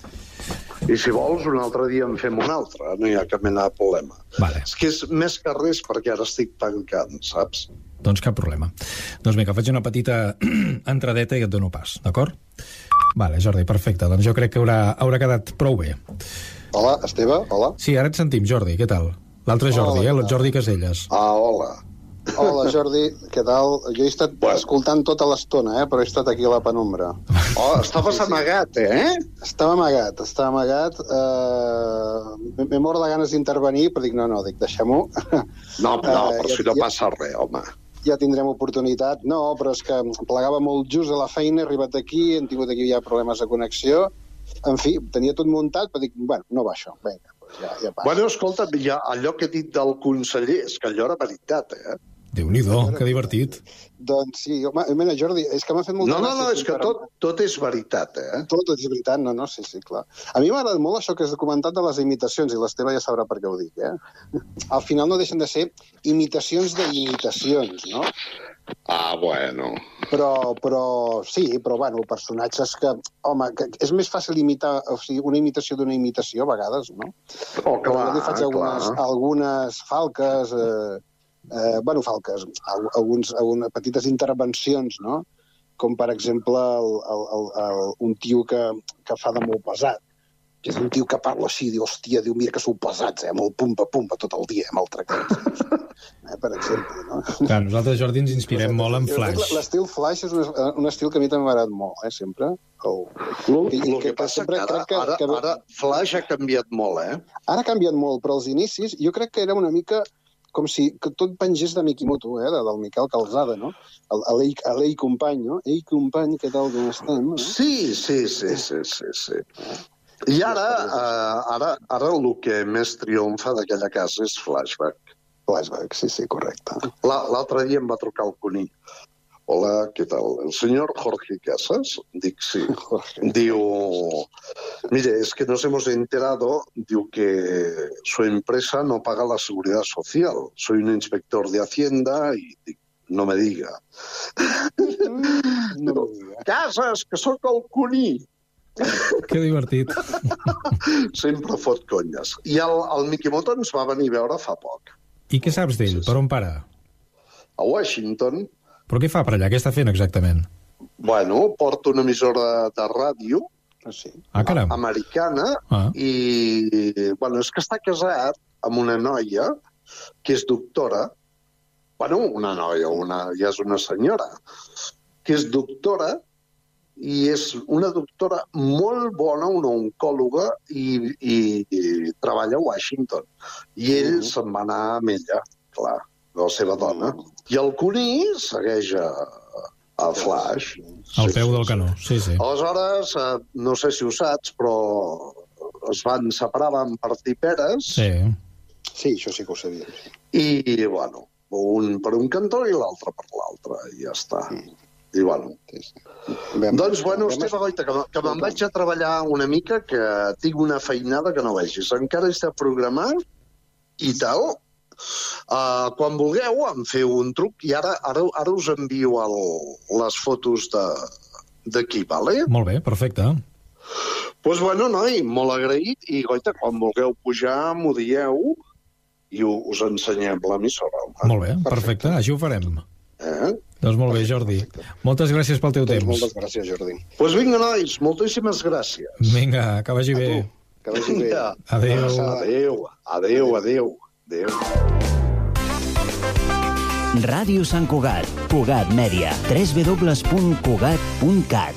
I si vols, un altre dia en fem una altra, no hi ha cap mena de problema. Vale. És que és més que res perquè ara estic tancant, saps? Doncs cap problema. Doncs vinga, faig una petita entradeta i et dono pas, d'acord? Vale, Jordi, perfecte. Doncs jo crec que haurà, haurà quedat prou bé. Hola, Esteve, hola. Sí, ara et sentim, Jordi, què tal? L'altre Jordi, hola, eh? El Jordi Casellas. Ah, hola. Hola, Jordi, què tal? Jo he estat bueno. escoltant tota l'estona, eh? Però he estat aquí a la penombra. Oh, estaves amagat, eh? Estava amagat, estava amagat. Uh, M'he mort de ganes d'intervenir, però dic, no, no, dic, deixem-ho. No, no, uh, però ja, si no ja... passa res, home. Ja tindrem oportunitat. No, però és que plegava molt just a la feina, he arribat aquí, hem tingut aquí ja problemes de connexió. En fi, tenia tot muntat, però dic, bueno, no va això, vinga, doncs ja, ja passa. Bueno, escolta, ja, allò que he dit del conseller, és que allò era veritat, eh? Déu-n'hi-do, que divertit. Doncs sí, home, mira, Jordi, és que m'ha fet molt... No, no, no, és que tot, tot és veritat, eh? Tot, tot és veritat, no, no, sí, sí, clar. A mi m'ha agradat molt això que has comentat de les imitacions, i l'Esteve ja sabrà per què ho dic, eh? Al final no deixen de ser imitacions de imitacions, no? Ah, bueno. Però, però, sí, però, bueno, personatges que, home, que és més fàcil imitar, o sigui, una imitació d'una imitació a vegades, no? Oh, clar, jo li faig algunes, clar. algunes falques... Eh, Eh, bueno, falques, alguns, algunes petites intervencions, no? Com, per exemple, el, el, el, el, un tio que, que fa de molt pesat, que és un tio que parla així, diu, hòstia, diu, mira que sou pesats, eh, amb el pumpa-pumpa tot el dia, amb el tractat. eh, per exemple, no? Clar, nosaltres, Jordi, ens inspirem molt en Flash. L'estil Flash és un, un estil que a mi també m'ha agradat molt, eh, sempre. El, el, el que, que passa que ara, que, ara, que... ara Flash ha canviat molt, eh? Ara ha canviat molt, però als inicis jo crec que era una mica... com si que tot pengés de Mikimoto, eh, del Miquel Calzada, no? L'Ei el, company, no? Ei, company, què tal, com estem? Eh? Sí, sí, sí, sí, sí, sí. I ara, uh, ara, ara el que més triomfa d'aquella casa és Flashback. Flashback, sí, sí, correcte. L'altre dia em va trucar el conill. Hola, ¿qué tal? ¿El señor Jorge Casas? Dic, sí. Diu, mire, es que nos hemos enterado, diu, que su empresa no paga la seguridad social. Soy un inspector de Hacienda y dic, no me diga. No me diga. Casas, que sóc el cuní. Que divertit. Sempre fot conyes. I el, el Mikimoto ens va venir a veure fa poc. I què saps d'ell? Per on para? A Washington. Però què fa per allà? Què està fent exactament? Bueno, porta una emissora de ràdio sí. ah, caram. americana ah. i bueno, és que està casat amb una noia que és doctora. Bueno, una noia, una, ja és una senyora, que és doctora i és una doctora molt bona, una oncòloga, i, i, i treballa a Washington. I ell mm. se'n va anar amb ella, clar, la seva dona. I el cuní segueix a, a Flash. Al peu del canó, sí, sí. Aleshores, no sé si ho saps, però es van separar, van partir peres. Sí. Sí, això sí que ho sabia. Sí. I, bueno, un per un cantó i l'altre per l'altre, i ja està. Mm. I, bueno... Sí, sí. Vam, doncs, bueno, Esteve Goita, que, que me'n vaig a treballar una mica, que tinc una feinada que no vegis. Encara està programat i tal. Uh, quan vulgueu em feu un truc i ara, ara, ara us envio el, les fotos d'aquí, vale? Molt bé, perfecte. Doncs pues bueno, noi, molt agraït, i Goita, quan vulgueu pujar m'ho dieu i us ensenyem l'emissora. Molt bé, perfecte, així ho farem. Eh? Doncs molt bé, Jordi. Moltes gràcies pel teu doncs temps. Moltes gràcies, Jordi. Doncs pues vinga, nois, moltíssimes gràcies. Vinga, que vagi bé. Que vagi bé. Adéu. Adéu, adéu, adéu. Adéu. Ràdio Sant Cugat, Cugat Mèdia, w w w punt cugat punt cat.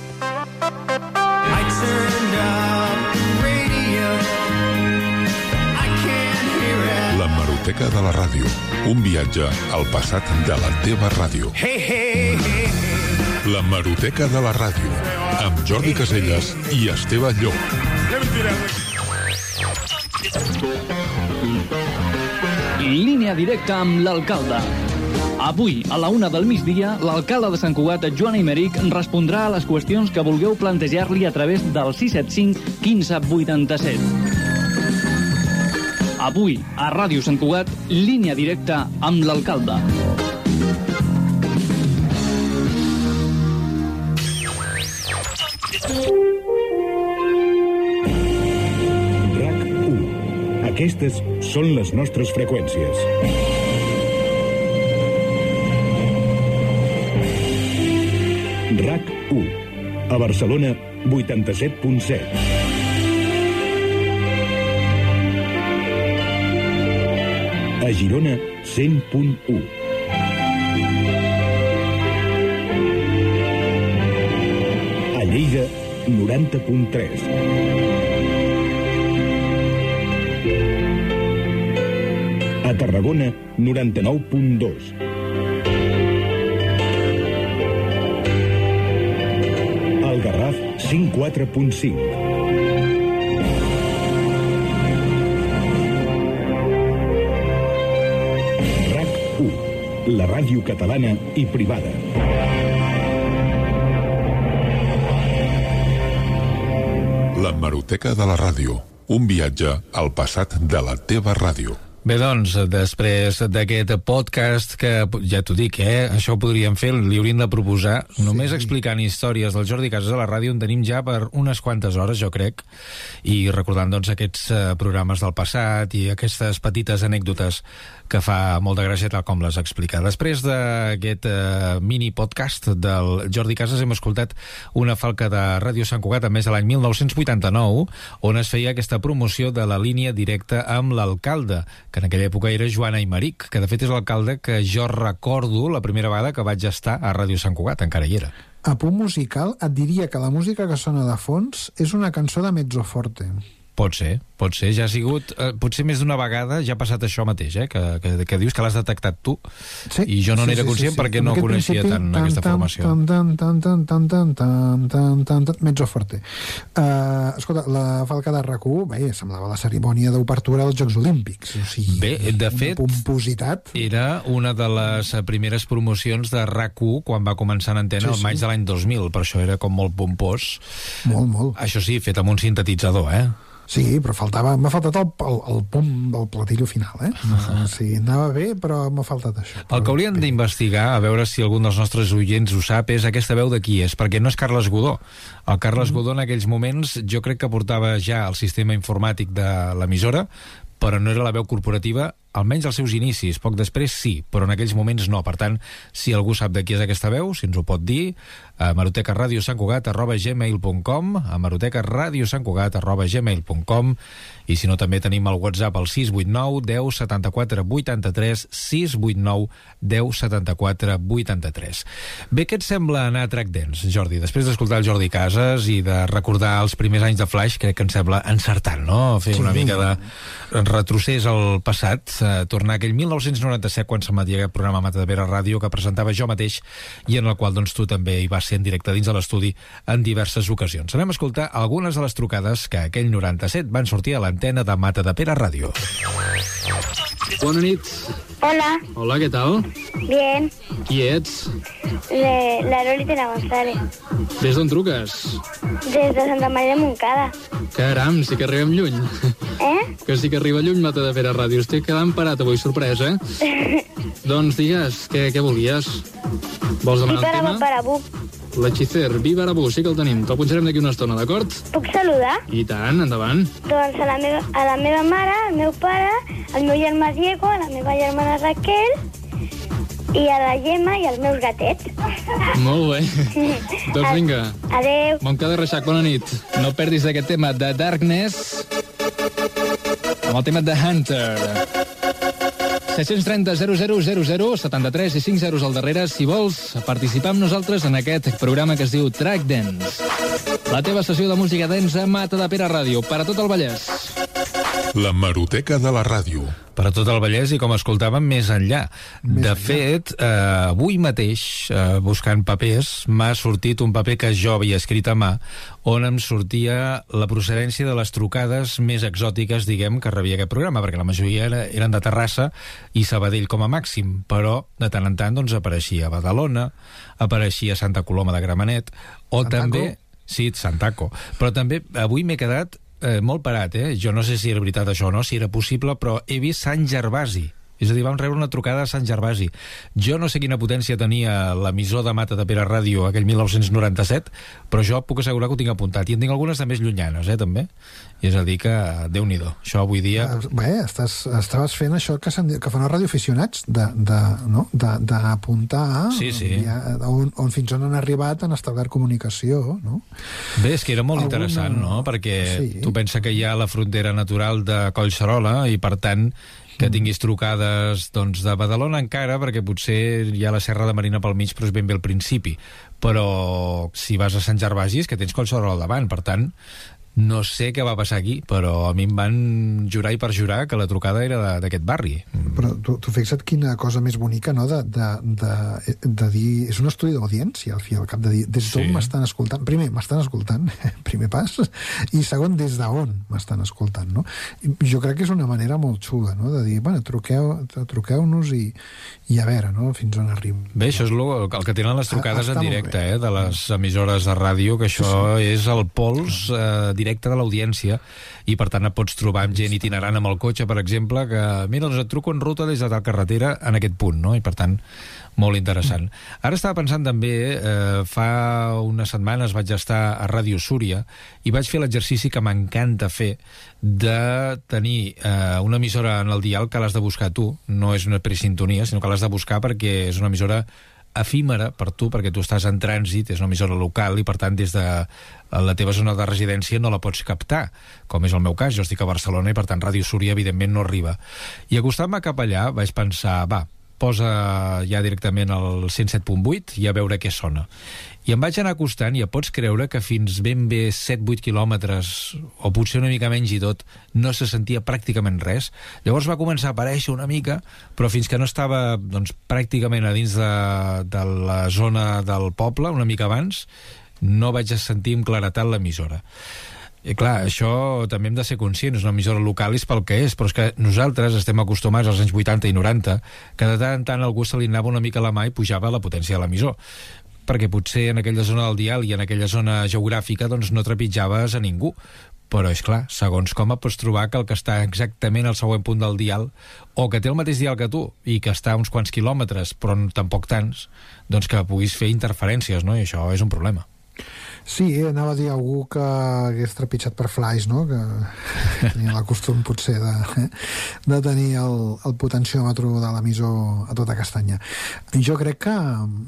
L'hemeroteca de la ràdio. Un viatge al passat de la teva ràdio. Hey, hey, hey, hey. L'hemeroteca de la ràdio. Amb Jordi Caselles i Esteve Llop. Línia directa amb l'alcalde. Avui, a la una del migdia, l'alcalde de Sant Cugat, Joan Aymeric, respondrà a les qüestions que vulgueu plantejar-li a través del sis set cinc quinze vuitanta-set. Avui, a Ràdio Sant Cugat, línia directa amb l'alcalde. RAC u. Aquestes són les nostres freqüències. RAC u. A Barcelona, vuitanta-set punt set. A Girona, cent punt u. A Lleida, noranta punt tres. A Tarragona, noranta-nou punt dos. Al Garraf, cent quatre punt cinc. RAC u, la ràdio catalana i privada. L'hemeroteca de la ràdio. Un viatge al passat de la teva ràdio. Bé, doncs, després d'aquest podcast, que ja t'ho dic, eh, això ho podríem fer, li hauríem de proposar, sí. Només explicant històries del Jordi Casas a la ràdio en tenim ja per unes quantes hores, jo crec, i recordant, doncs, aquests eh, programes del passat i aquestes petites anècdotes que fa molta gràcia tal com les explica. Després d'aquest eh, mini-podcast del Jordi Casas hem escoltat una falca de Ràdio Sant Cugat a més de l'any mil nou-cents vuitanta-nou, on es feia aquesta promoció de la línia directa amb l'alcalde, que en aquella època era Joan Aymeric, que de fet és l'alcalde que jo recordo la primera vegada que vaig estar a Ràdio Sant Cugat, encara hi era. A punt musical et diria que la música que sona de fons és una cançó de Mezzoforte. Pot ser, pot ser. Ja ha sigut, eh, potser més d'una vegada ja ha passat això mateix, eh? que, que, que dius que l'has detectat tu, sí, i jo no n'era sí, sí, conscient sí, sí. perquè no coneixia tant aquesta formació. Tan, tan, tan, tan, tan, tan, tan, tan, tan, tan, mezzo forte. Uh, escolta, la falca de RAC u, bé, semblava la cerimònia d'obertura dels Jocs Olímpics. O sigui, bé, de fet, una pompositat. Era una de les primeres promocions de RAC u quan va començar en antena sí, el maig sí. de l'any dos mil, per això era com molt pompós. Molt, molt. Això sí, fet amb un sintetitzador, eh? Sí, però faltava, m'ha faltat el, el, el pom del platillo final, eh? Uh-huh. Sí, anava bé, però m'ha faltat això. El que haurien d'investigar, a veure si algun dels nostres oients ho sap, és aquesta veu de qui és, perquè no és Carles Godó. El Carles mm. Godó en aquells moments jo crec que portava ja el sistema informàtic de l'emissora, però no era la veu corporativa, almenys als seus inicis. Poc després sí, però en aquells moments no. Per tant, si algú sap de qui és aquesta veu, si ens ho pot dir, a hemerotecaradiosantcugat arroba gmail punt com, a hemerotecaradiosantcugat arroba gmail punt com, i si no també tenim el WhatsApp al sis vuit nou deu setanta-quatre vuitanta-tres, sis vuit nou deu setanta-quatre vuitanta-tres. Bé, què et sembla anar a Track Dance, Jordi? Després d'escoltar el Jordi Casas i de recordar els primers anys de Flash, crec que em sembla encertant, no? Fer una sí. mica de retrocés al passat, eh, tornar a aquell mil nou-cents noranta-set quan s'emetia aquest programa Matadepera Ràdio que presentava jo mateix i en el qual doncs tu també hi vas ser en directe dins de l'estudi en diverses ocasions. Anem a escoltar algunes de les trucades que aquell noranta-set van sortir a l'antena de Matadepera Ràdio. Bona nit. Hola. Hola, què tal? Bien. Qui ets? Le, la Lolita González. Des d'on truques? Des de Santa Maria de Montcada. Caram, sí que arribem lluny. Eh? Que sí que arriba lluny Matadepera Ràdio. Estic quedant parat avui, sorpresa, eh? Doncs digues, què, què volies? Vols demanar el tema? Viva L'Hechicer, Viva Arabú, sí que el tenim. Te'l punxarem d'aquí una estona, d'acord? Puc saludar? I tant, endavant. Doncs a la meva, a la meva mare, al meu pare, al meu germà Diego, a la meva germana Raquel, i a la Gemma i als meus gatets. Molt bé. Doncs vinga. Adéu. Montcada i Reixac, bona nit. No perdis aquest tema de Darkness amb el tema de Hunter. set trenta zero zero zero zero setanta-tres i cinc zeros al darrere si vols participar amb nosaltres en aquest programa que es diu Track Dance. La teva sessió de música dance a Matadepera Ràdio, per a tot el Vallès. La Hemeroteca de la Ràdio. Per a tot el Vallès i, com escoltàvem, més enllà. Més de enllà. fet, eh, avui mateix, eh, buscant papers, m'ha sortit un paper que jo havia escrit a mà, on em sortia la procedència de les trucades més exòtiques, diguem, que rebia aquest programa, perquè la majoria era, eren de Terrassa i Sabadell com a màxim, però de tant en tant doncs, apareixia a Badalona, apareixia a Santa Coloma de Gramenet, o Santaco. també... Sí, Santaco. Però també avui m'he quedat Eh, molt parat, eh? Jo no sé si era veritat això o no, si era possible, però he vist Sant Gervasi. És a dir, vam rebre una trucada a Sant Gervasi. Jo no sé quina potència tenia l'emissor de Matadepera Ràdio aquell mil nou-cents noranta-set, però jo puc assegurar que ho tinc apuntat. I en tinc algunes de més llunyanes, eh, també. I és a dir que, Déu-n'hi-do, això avui dia... Bé, estàs, estaves fent això que, que fan els radioaficionats, d'apuntar no? sí, sí. on, on fins on han arribat, han establert comunicació, no? Bé, és que era molt Alguna... interessant, no? Perquè sí. tu pensa que hi ha la frontera natural de Collserola i, per tant, que tinguis trucades doncs, de Badalona encara, perquè potser hi ha la Serra de Marina pel mig, però és ben bé al principi. Però si vas a Sant Gervasi és que tens Collserola al davant, per tant, no sé què va passar aquí, però a mi em van jurar i perjurar que la trucada era d'aquest barri. Però tu, tu fixa't quina cosa més bonica, no?, de, de, de, de dir... És un estudi d'audiència, al fi al cap, de dir des d'on sí. m'estan escoltant. Primer, m'estan escoltant, primer pas, i segon, des d'on m'estan escoltant, no? Jo crec que és una manera molt xula, no?, de dir, bueno, truqueu, truqueu-nos i, i a veure, no?, fins on arribem. Bé, això és lo, el que tenen les trucades ah, en directe, eh, de les emissores de ràdio, que això sí, sí. és el pols eh, directe de l'audiència, i per tant et pots trobar amb gent itinerant amb el cotxe, per exemple, que mira, doncs et truco en ruta des de tal carretera en aquest punt, no? I per tant, molt interessant. Ara estava pensant també, eh, fa unes setmanes vaig estar a Ràdio Súria i vaig fer l'exercici que m'encanta fer de tenir eh, una emissora en el dial que l'has de buscar tu, no és una presintonia, sinó que l'has de buscar perquè és una emissora efímera per tu, perquè tu estàs en trànsit, és una emissora local i per tant des de la teva zona de residència no la pots captar, com és el meu cas, jo estic a Barcelona i per tant Ràdio Súria evidentment no arriba. I acostant-me cap allà vaig pensar, va, posa ja directament el cent set punt vuit i a veure què sona. I em vaig anar acostant i et pots creure que fins ben bé set vuit quilòmetres, o potser una mica menys i tot, no se sentia pràcticament res. Llavors va començar a aparèixer una mica, però fins que no estava doncs, pràcticament a dins de, de la zona del poble, una mica abans, no vaig sentir amb claretat l'emissora. I clar, això també hem de ser conscients, una emissora local és pel que és, però és que nosaltres estem acostumats als anys vuitanta i noranta que de tant en tant algú se li anava una mica la mà i pujava la potència de l'emissor, perquè potser en aquella zona del dial i en aquella zona geogràfica doncs no trepitjaves a ningú. Però, és clar, segons com et pots trobar que el que està exactament al següent punt del dial, o que té el mateix dial que tu, i que està a uns quants quilòmetres, però tampoc tants, doncs que puguis fer interferències, no? I això és un problema. Sí, anava a dir algú que hagués trepitjat per flaix, no? Que tenia el costum potser de, de tenir el, el potenciòmetre de l'emissor a tota castanya. Jo crec que,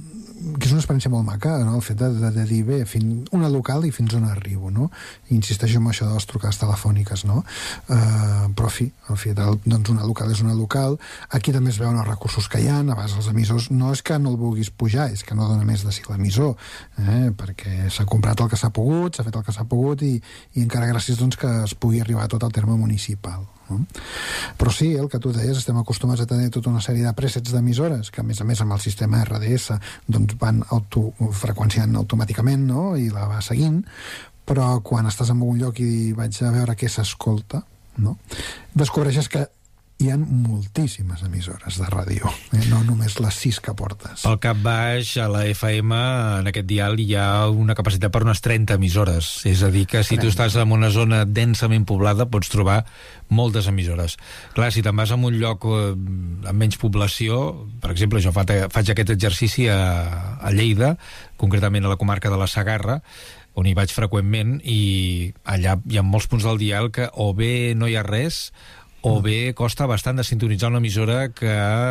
que és una experiència molt maca, no? El fet de, de, de dir, bé, fin, una local i fins on arribo, no? Insisteixo en això de les trucades telefòniques, no? Uh, però, fi, al fi, doncs una local és una local. Aquí també es veuen els recursos que hi ha. A vegades els emissors no és que no el vulguis pujar, és que no dona més de si l'emissor, eh? Perquè s'ha comprat el que s'ha pogut, s'ha fet el que s'ha pogut i, i encara gràcies doncs, que es pugui arribar a tot el terme municipal. No? Però sí, el que tu deies, estem acostumats a tenir tota una sèrie de presets d'emissores que a més a més amb el sistema R D S doncs van autofreqüenciant automàticament, no? I la va seguint, però quan estàs en un lloc i vaig a veure què s'escolta, no? Descobreixes que hi ha moltíssimes emissores de ràdio, eh? No només les sis que portes. Pel cap baix, a la F M, en aquest dial, hi ha una capacitat per unes trenta emissores. És a dir, que si tu estàs en una zona densament poblada, pots trobar moltes emissores. Clar, si te'n vas a un lloc amb menys població, per exemple, jo faig aquest exercici a, a Lleida, concretament a la comarca de la Segarra, on hi vaig freqüentment, i allà hi ha molts punts del dial que o bé no hi ha res, o bé costa bastant de sintonitzar una emissora que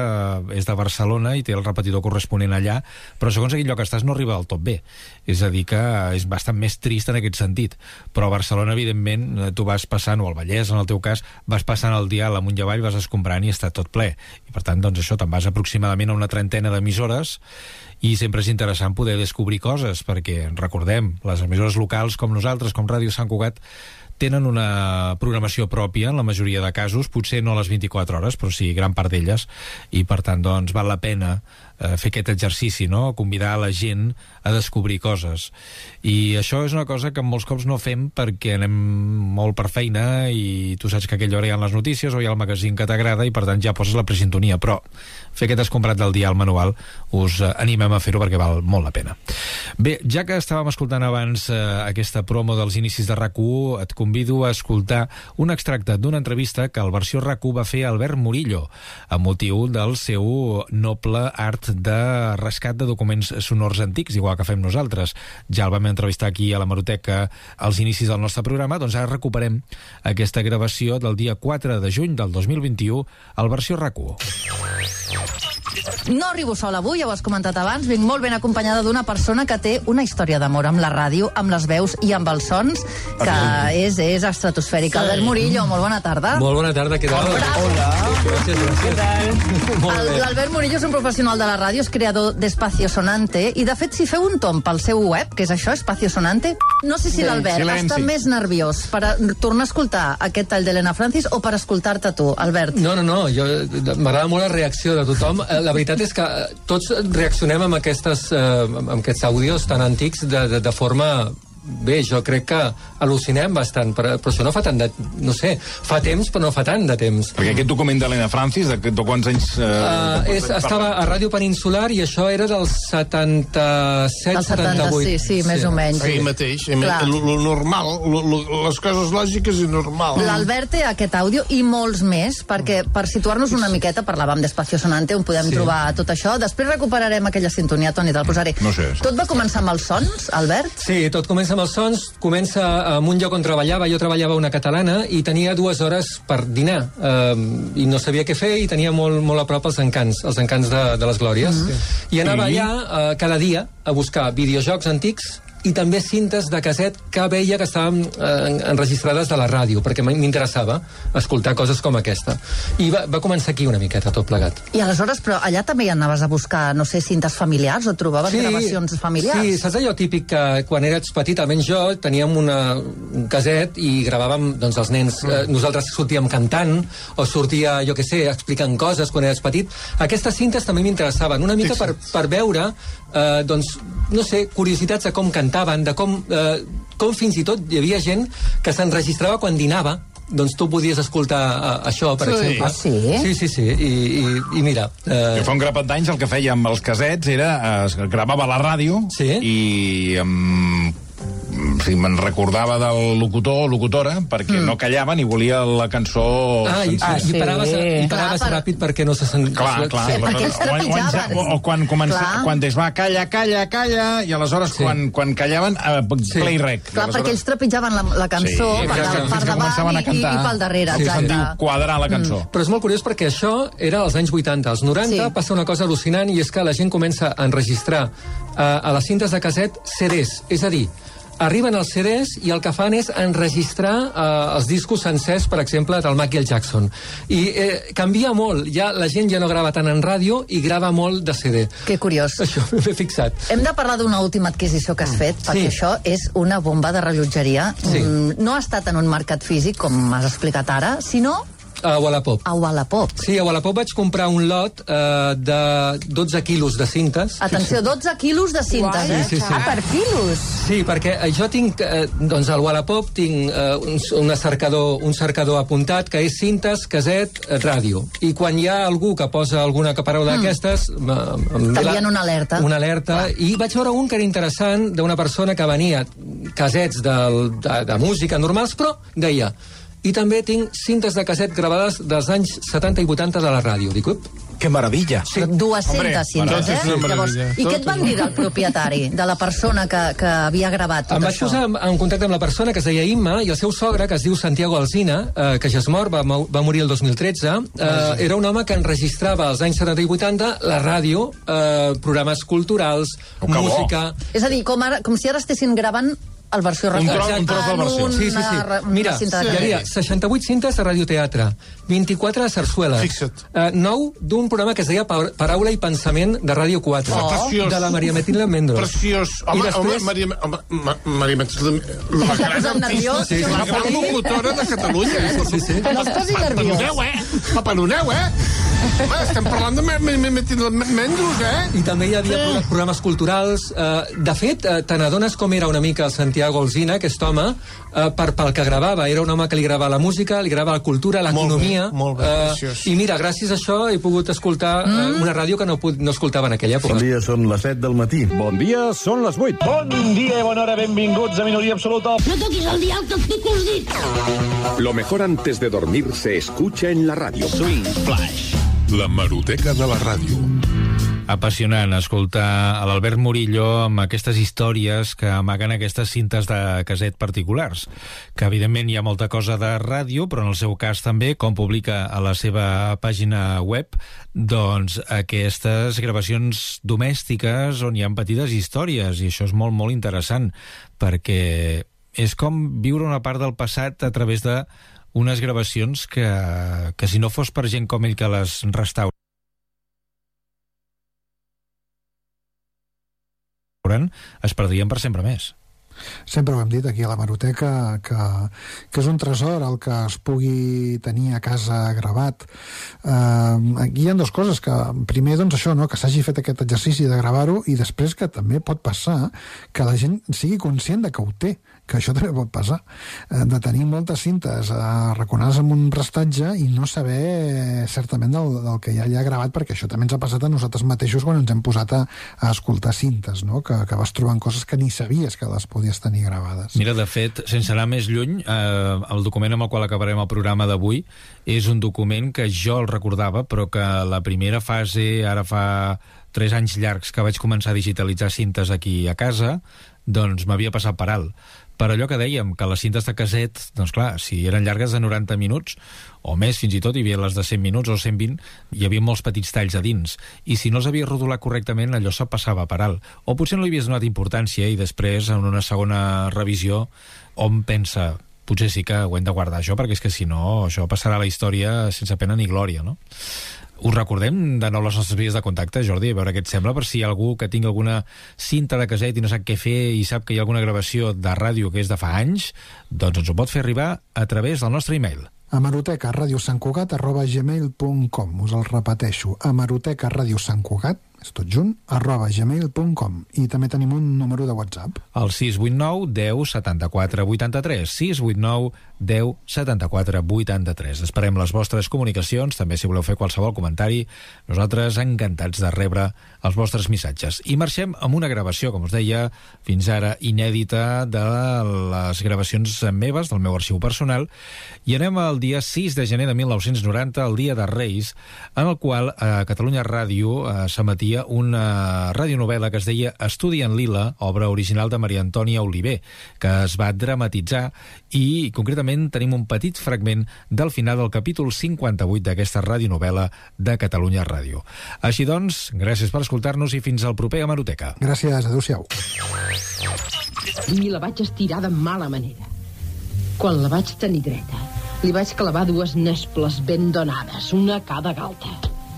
és de Barcelona i té el repetidor corresponent allà, però segons aquell lloc que estàs no arriba del tot bé. És a dir, que és bastant més trist en aquest sentit. Però a Barcelona, evidentment, tu vas passant, o al Vallès, en el teu cas, vas passant el dial amunt i avall, vas escombrant i està tot ple. I per tant, doncs això, te'n vas aproximadament a una trentena d'emissores i sempre és interessant poder descobrir coses, perquè, recordem, les emissores locals com nosaltres, com Ràdio Sant Cugat, tenen una programació pròpia en la majoria de casos, potser no a les vint-i-quatre hores, però sí, gran part d'elles, i per tant, doncs, val la pena eh, fer aquest exercici, no? Convidar la gent a descobrir coses. I això és una cosa que molts cops no fem perquè anem molt per feina i tu saps que a aquella hora hi ha les notícies o hi ha el magazín que t'agrada i per tant ja poses la presintonia, però fer aquest escombrat del dial manual us eh, animem a fer-ho perquè val molt la pena. Bé, ja que estàvem escoltant abans eh, aquesta promo dels inicis de RAC u, et convido a escoltar un extracte d'una entrevista que el versió RAC u va fer Albert Murillo a motiu del seu noble art de rescat de documents sonors antics, igual que fem nosaltres. Ja el vam entrevistar aquí a l'Hemeroteca als inicis del nostre programa, doncs ara recuperem aquesta gravació del dia quatre de juny del dos mil vint-i-u al versió RAC u. No arribo sola avui, ja ho has comentat abans, vinc molt ben acompanyada d'una persona que té una història d'amor amb la ràdio, amb les veus i amb els sons, que és, és estratosfèrica. Sí. Albert Murillo, molt bona tarda. Molt bona tarda, què tal? Hola. Gràcies, gràcies. L'Albert Murillo és un professional de la ràdio, és creador d'Espacio Sonante, i de fet si feu un tomb pel seu web, que és això, Espacio Sonante, no sé si sí, l'Albert silenci. Està més nerviós per a tornar a escoltar aquest tall d'Helena Francis o per escoltar-te tu, Albert. No, no, no, jo m'agrada molt la reacció de tothom. La veritat és que tots reaccionem amb, aquestes, eh, amb aquests àudios tan antics de, de, de forma... Bé, jo crec que al·lucinem bastant, però, però això no fa tant de... No sé, fa temps, però no fa tant de temps. Perquè aquest document d'Helena Francis, de, de quants anys... Eh, uh, és, estava a Ràdio Peninsular i això era del setanta-set setanta-vuit. Sí, sí, més sí. o menys. Ahir mateix. Lo, lo normal, lo, lo, les coses lògiques i normal. L'Albert té aquest àudio i molts més, perquè per situar-nos una miqueta, parlàvem d'Espacio Sonante, on podem sí. trobar tot això. Després recuperarem aquella sintonia, Toni, te'l posaré. No sé. Tot va començar amb els sons, Albert? Sí, tot comença amb els sons, comença en un lloc on treballava, jo treballava a una catalana i tenia dues hores per dinar eh, i no sabia què fer i tenia molt, molt a prop els encants, els encants de, de les Glòries. Mm-hmm. I anava allà eh, cada dia a buscar videojocs antics i també cintes de caset que veia que estaven eh, enregistrades de la ràdio, perquè m'interessava escoltar coses com aquesta. I va, va començar aquí una miqueta tot plegat. I aleshores, però allà també hi anaves a buscar, no sé, cintes familiars o trobaves sí, gravacions familiars? Sí, saps allò típic que quan eres petit, almenys jo, teníem una, un caset i gravàvem, doncs, els nens, mm. eh, nosaltres sortíem cantant, o sortia, jo què sé, explicant coses quan eres petit. Aquestes cintes també m'interessaven, una mica per, per veure, eh, doncs, no sé, curiositats de com cantaven, de com, eh, com fins i tot hi havia gent que s'enregistrava quan dinava, doncs tu podies escoltar uh, això, per sí. exemple. Ah, sí? Sí, sí, sí. I, i, i mira... Uh... Jo fa un grapat d'anys el que feia amb els casets era... Uh, es gravava a la ràdio sí? i... Um, si me'n recordava del locutor o locutora, perquè mm. no callaven i volia la cançó ah, i, ah, sí. i paraves, i paraves clar, ràpid per... perquè no se sent... Clar, clar. Sí, perquè ells trepitjaven. O, o, o quan començava, quan es va calla, calla, calla, i aleshores sí. quan, quan callaven, uh, play rec. Clar, aleshores... perquè ells trepitjaven la, la cançó sí, per, per, per davant i, i pel darrere. Sí, se'n diu quadrar la cançó. Mm. Però és molt curiós perquè això era als anys vuitanta. Als noranta sí. passa una cosa al·lucinant i és que la gent comença a enregistrar uh, a les cintes de caset C Ds, és a dir, arriben els C Ds i el que fan és enregistrar eh, els discos sencers, per exemple, del Michael Jackson. I eh, canvia molt. Ja la gent ja no grava tant en ràdio i grava molt de C D. Que curiós. Això m'he fixat. Hem de parlar d'una última adquisició que has fet, perquè sí. això és una bomba de rellotgeria. Sí. No ha estat en un mercat físic, com has explicat ara, sinó... A Wallapop. A Wallapop. Sí, a Wallapop vaig comprar un lot eh, de dotze quilos de cintes. Atenció, dotze quilos de cintes, eh? Sí, sí, sí. Ah, per quilos. Sí, perquè jo tinc, eh, doncs al Wallapop tinc eh, un, una cercador, un cercador apuntat que és cintes, caset, ràdio. I quan hi ha algú que posa alguna paraula mm. d'aquestes... T'envien una alerta. Una alerta. Clar. I vaig veure un que era interessant d'una persona que venia casets de, de, de música normals, però deia... I també tinc cintes de caset gravades dels anys setanta i vuitanta de la ràdio. Dic, up, que meravella. Sí. dues-centes cintes, eh? Llavors, I què et van dir del propietari, de la persona que, que havia gravat tot em vaig això? posar en, en contacte amb la persona que es deia Imma i el seu sogre, que es diu Santiago Alsina, eh, que ja és mort, va, va morir el dos mil tretze. Eh, era un home que enregistrava als anys setanta i vuitanta la ràdio, eh, programes culturals, oh, música... Bo. És a dir, com, ara, com si ara estessin gravant el versió un tros, un tros de versió. Sí, sí, sí. Mira, hi havia seixanta-vuit cintes de radioteatre, vint-i-quatre de sarsueles, uh, nou d'un programa que es deia Paraula i Pensament de Ràdio quatre, oh. de la Maria Matilde Almendros. Preciós. Home, després... home Maria, home, Ma, Maria Matilde... La gran artista, la gran locutora de Catalunya. Eh? Sí, sí. No es posi nerviós. Papaloneu, eh? Papaloneu, eh? Home, estem parlant de Matilde Almendros, eh? I també hi havia sí. programes culturals. Uh, de fet, uh, te n'adones com era una mica el Santiago Alsina, aquest home, uh, per, pel que gravava. Era un home que li gravava la música, li gravava la cultura, l'economia. Molt bé, molt bé, uh, I mira, gràcies a això he pogut escoltar uh, mm. una ràdio que no, no escoltava en aquella època. Bon dia, són les set del matí. Bon dia, són les vuit. Bon dia i bona hora, benvinguts a Minoria Absoluta. No toquis el dial, que estic cosdit. Lo mejor antes de dormir se escucha en la radio. Swing Flash. La Hemeroteca de la ràdio. Apassionant escoltar a l'Albert Murillo amb aquestes històries que amaguen aquestes cintes de caset particulars, que evidentment hi ha molta cosa de ràdio, però en el seu cas també, com publica a la seva pàgina web, doncs aquestes gravacions domèstiques on hi ha petites històries, i això és molt, molt interessant, perquè és com viure una part del passat a través de unes gravacions que, que si no fos per gent com ell que les restaura, es perdrien per sempre més. Sempre ho hem dit aquí a la Hemeroteca, que, que és un tresor el que es pugui tenir a casa gravat. Eh, aquí hi ha dues coses, que primer, doncs això, no? Que s'hagi fet aquest exercici de gravar-ho, i després que també pot passar que la gent sigui conscient de que ho té, que això també pot passar, eh, de tenir moltes cintes eh, raconades amb un restatge i no saber certament del, del que ja hi ha gravat, perquè això també ens ha passat a nosaltres mateixos quan ens hem posat a, a escoltar cintes, no? que, que vas trobant coses que ni sabies que les podies tenir gravades. Mira, de fet, sense anar més lluny, eh, el document amb el qual acabarem el programa d'avui és un document que jo el recordava, però que la primera fase, ara fa tres anys llargs que vaig començar a digitalitzar cintes aquí a casa, doncs m'havia passat per alt. Per allò que dèiem, que les cintes de caset, doncs clar, si eren llargues de noranta minuts, o més fins i tot, hi havia les de cent minuts o cent vint, hi havia molts petits talls a dins, i si no els havies rodolat correctament, allò se passava per alt. O potser no li havies donat importància, i després, en una segona revisió, hom pensa, potser sí que ho hem de guardar això, perquè és que si no, això passarà a la història sense pena ni glòria, no? Us recordem de nou les nostres vies de contacte, Jordi, a veure què et sembla, per si hi ha algú que tingui alguna cinta de caset i no sap què fer i sap que hi ha alguna gravació de ràdio que és de fa anys, doncs ens ho pot fer arribar a través del nostre e-mail. Hemeroteca radiosantcugat arroba gmail punt com. Us el repeteixo, hemeroteca radiosantcugat, és tot junt, arroba gmail punt com. I també tenim un número de WhatsApp. El sis vuit nou deu setanta-quatre vuitanta-tres, sis vuit nou deu setanta-quatre vuitanta-tres. Esperem les vostres comunicacions, també si voleu fer qualsevol comentari, nosaltres encantats de rebre els vostres missatges. I marxem amb una gravació, com us deia, fins ara inèdita, de les gravacions meves, del meu arxiu personal, i anem al dia sis de gener de mil nou-cents noranta, el dia de Reis, en el qual a Catalunya Ràdio eh, s'emetia una radionovel·la que es deia Estudi en Lila, obra original de Maria Antònia Oliver, que es va dramatitzar, i concretament tenim un petit fragment del final del capítol cinquanta-vuit d'aquesta radionovel·la de Catalunya Ràdio. Així doncs, gràcies per escoltar-nos i fins al proper Hemeroteca. Gràcies, adéu-siau. I la vaig estirar de mala manera. Quan la vaig tenir dreta, li vaig clavar dues nesples ben donades, una a cada galta.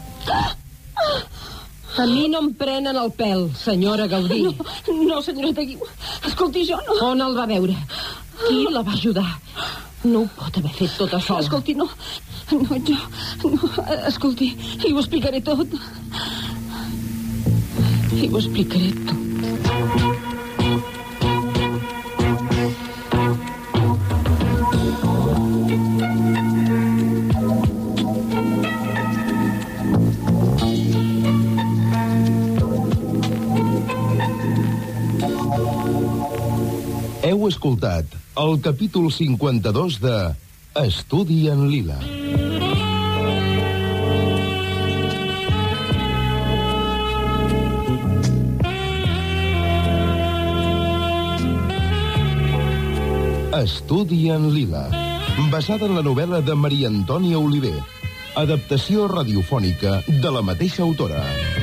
A mi no em prenen el pèl, senyora Gaudí. No, no, senyoreta Guiu. Escolti, jo no... On el va veure? Qui la va ajudar? No ho pot haver fet tota sola. Escolti, no... No, jo... No, escolti, i ho explicaré tot. I ho explicaré tot. Heu escoltat el capítol cinquanta-dos de Estudi en Lila. Estudi en Lila, basada en la novel·la de Maria Antònia Oliver, adaptació radiofònica de la mateixa autora.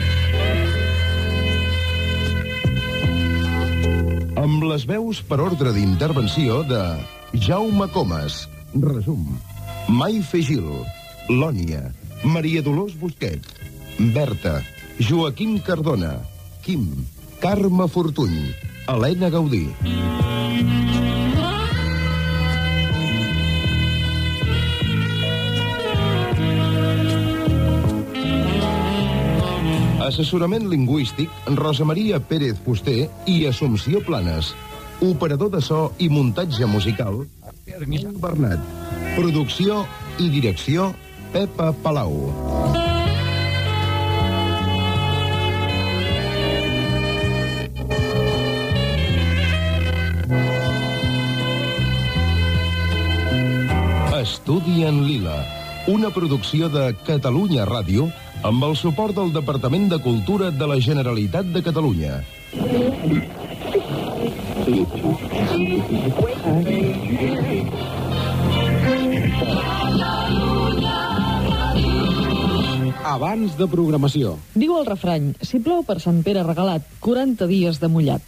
Amb les veus per ordre d'intervenció de Jaume Comas, resum, Maife Gil, Lònia, Maria Dolors Busquet, Berta, Joaquim Cardona, Quim, Carme Fortuny, Helena Gaudí. Assessorament lingüístic, Rosa Maria Pérez Fuster i Assumpció Planes. Operador de so i muntatge musical, Ernest Bernat. Producció i direcció, Pepa Palau. Estudi en Lila, una producció de Catalunya Ràdio amb el suport del Departament de Cultura de la Generalitat de Catalunya. Abans de programació. Diu el refrany, si plou per Sant Pere regalat, quaranta dies de mullat.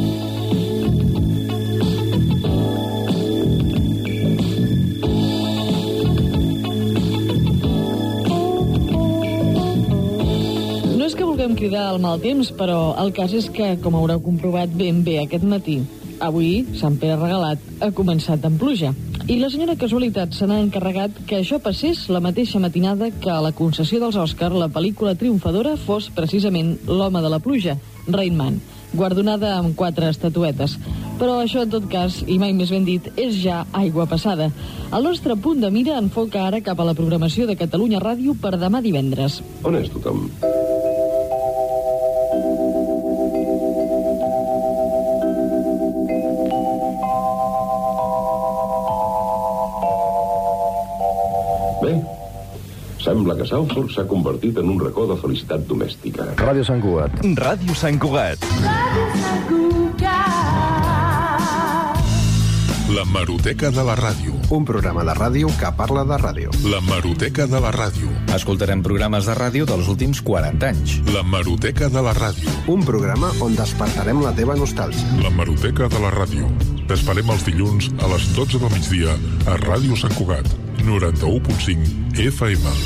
No és que vulguem cridar el mal temps, però el cas és que, com haureu comprovat ben bé aquest matí, avui, Sant Pere regalat, ha començat amb pluja. I la senyora Casualitat se n'ha encarregat que això passés la mateixa matinada que a la concessió dels Òscar la pel·lícula triomfadora fos precisament L'home de la pluja, Rain Man, guardonada amb quatre estatuetes. Però això, en tot cas, i mai més ben dit, és ja aigua passada. El nostre punt de mira enfoca ara cap a la programació de Catalunya Ràdio per demà divendres. On és tothom? Bé, sembla que Salford s'ha convertit en un racó de felicitat domèstica. Ràdio Sant Cugat. Ràdio Sant Cugat. Ràdio Sant Cugat. L'hemeroteca de la ràdio. Un programa de ràdio que parla de ràdio. L'hemeroteca de la ràdio. Escoltarem programes de ràdio dels últims quaranta anys. L'hemeroteca de la ràdio. Un programa on despertarem la teva nostàlgia. L'hemeroteca de la ràdio. T'esperem els dilluns a les dotze del migdia a Ràdio Sant Cugat, noranta-u punt cinc F M.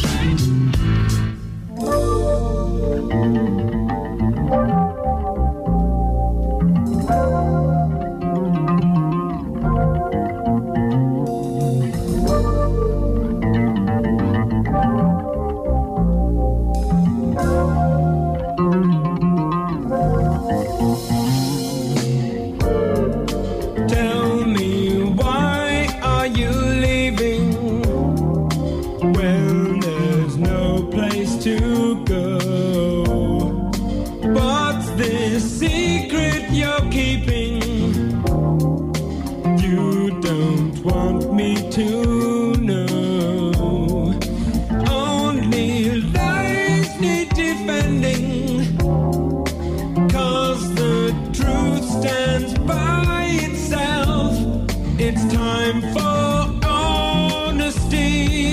It's time for honesty.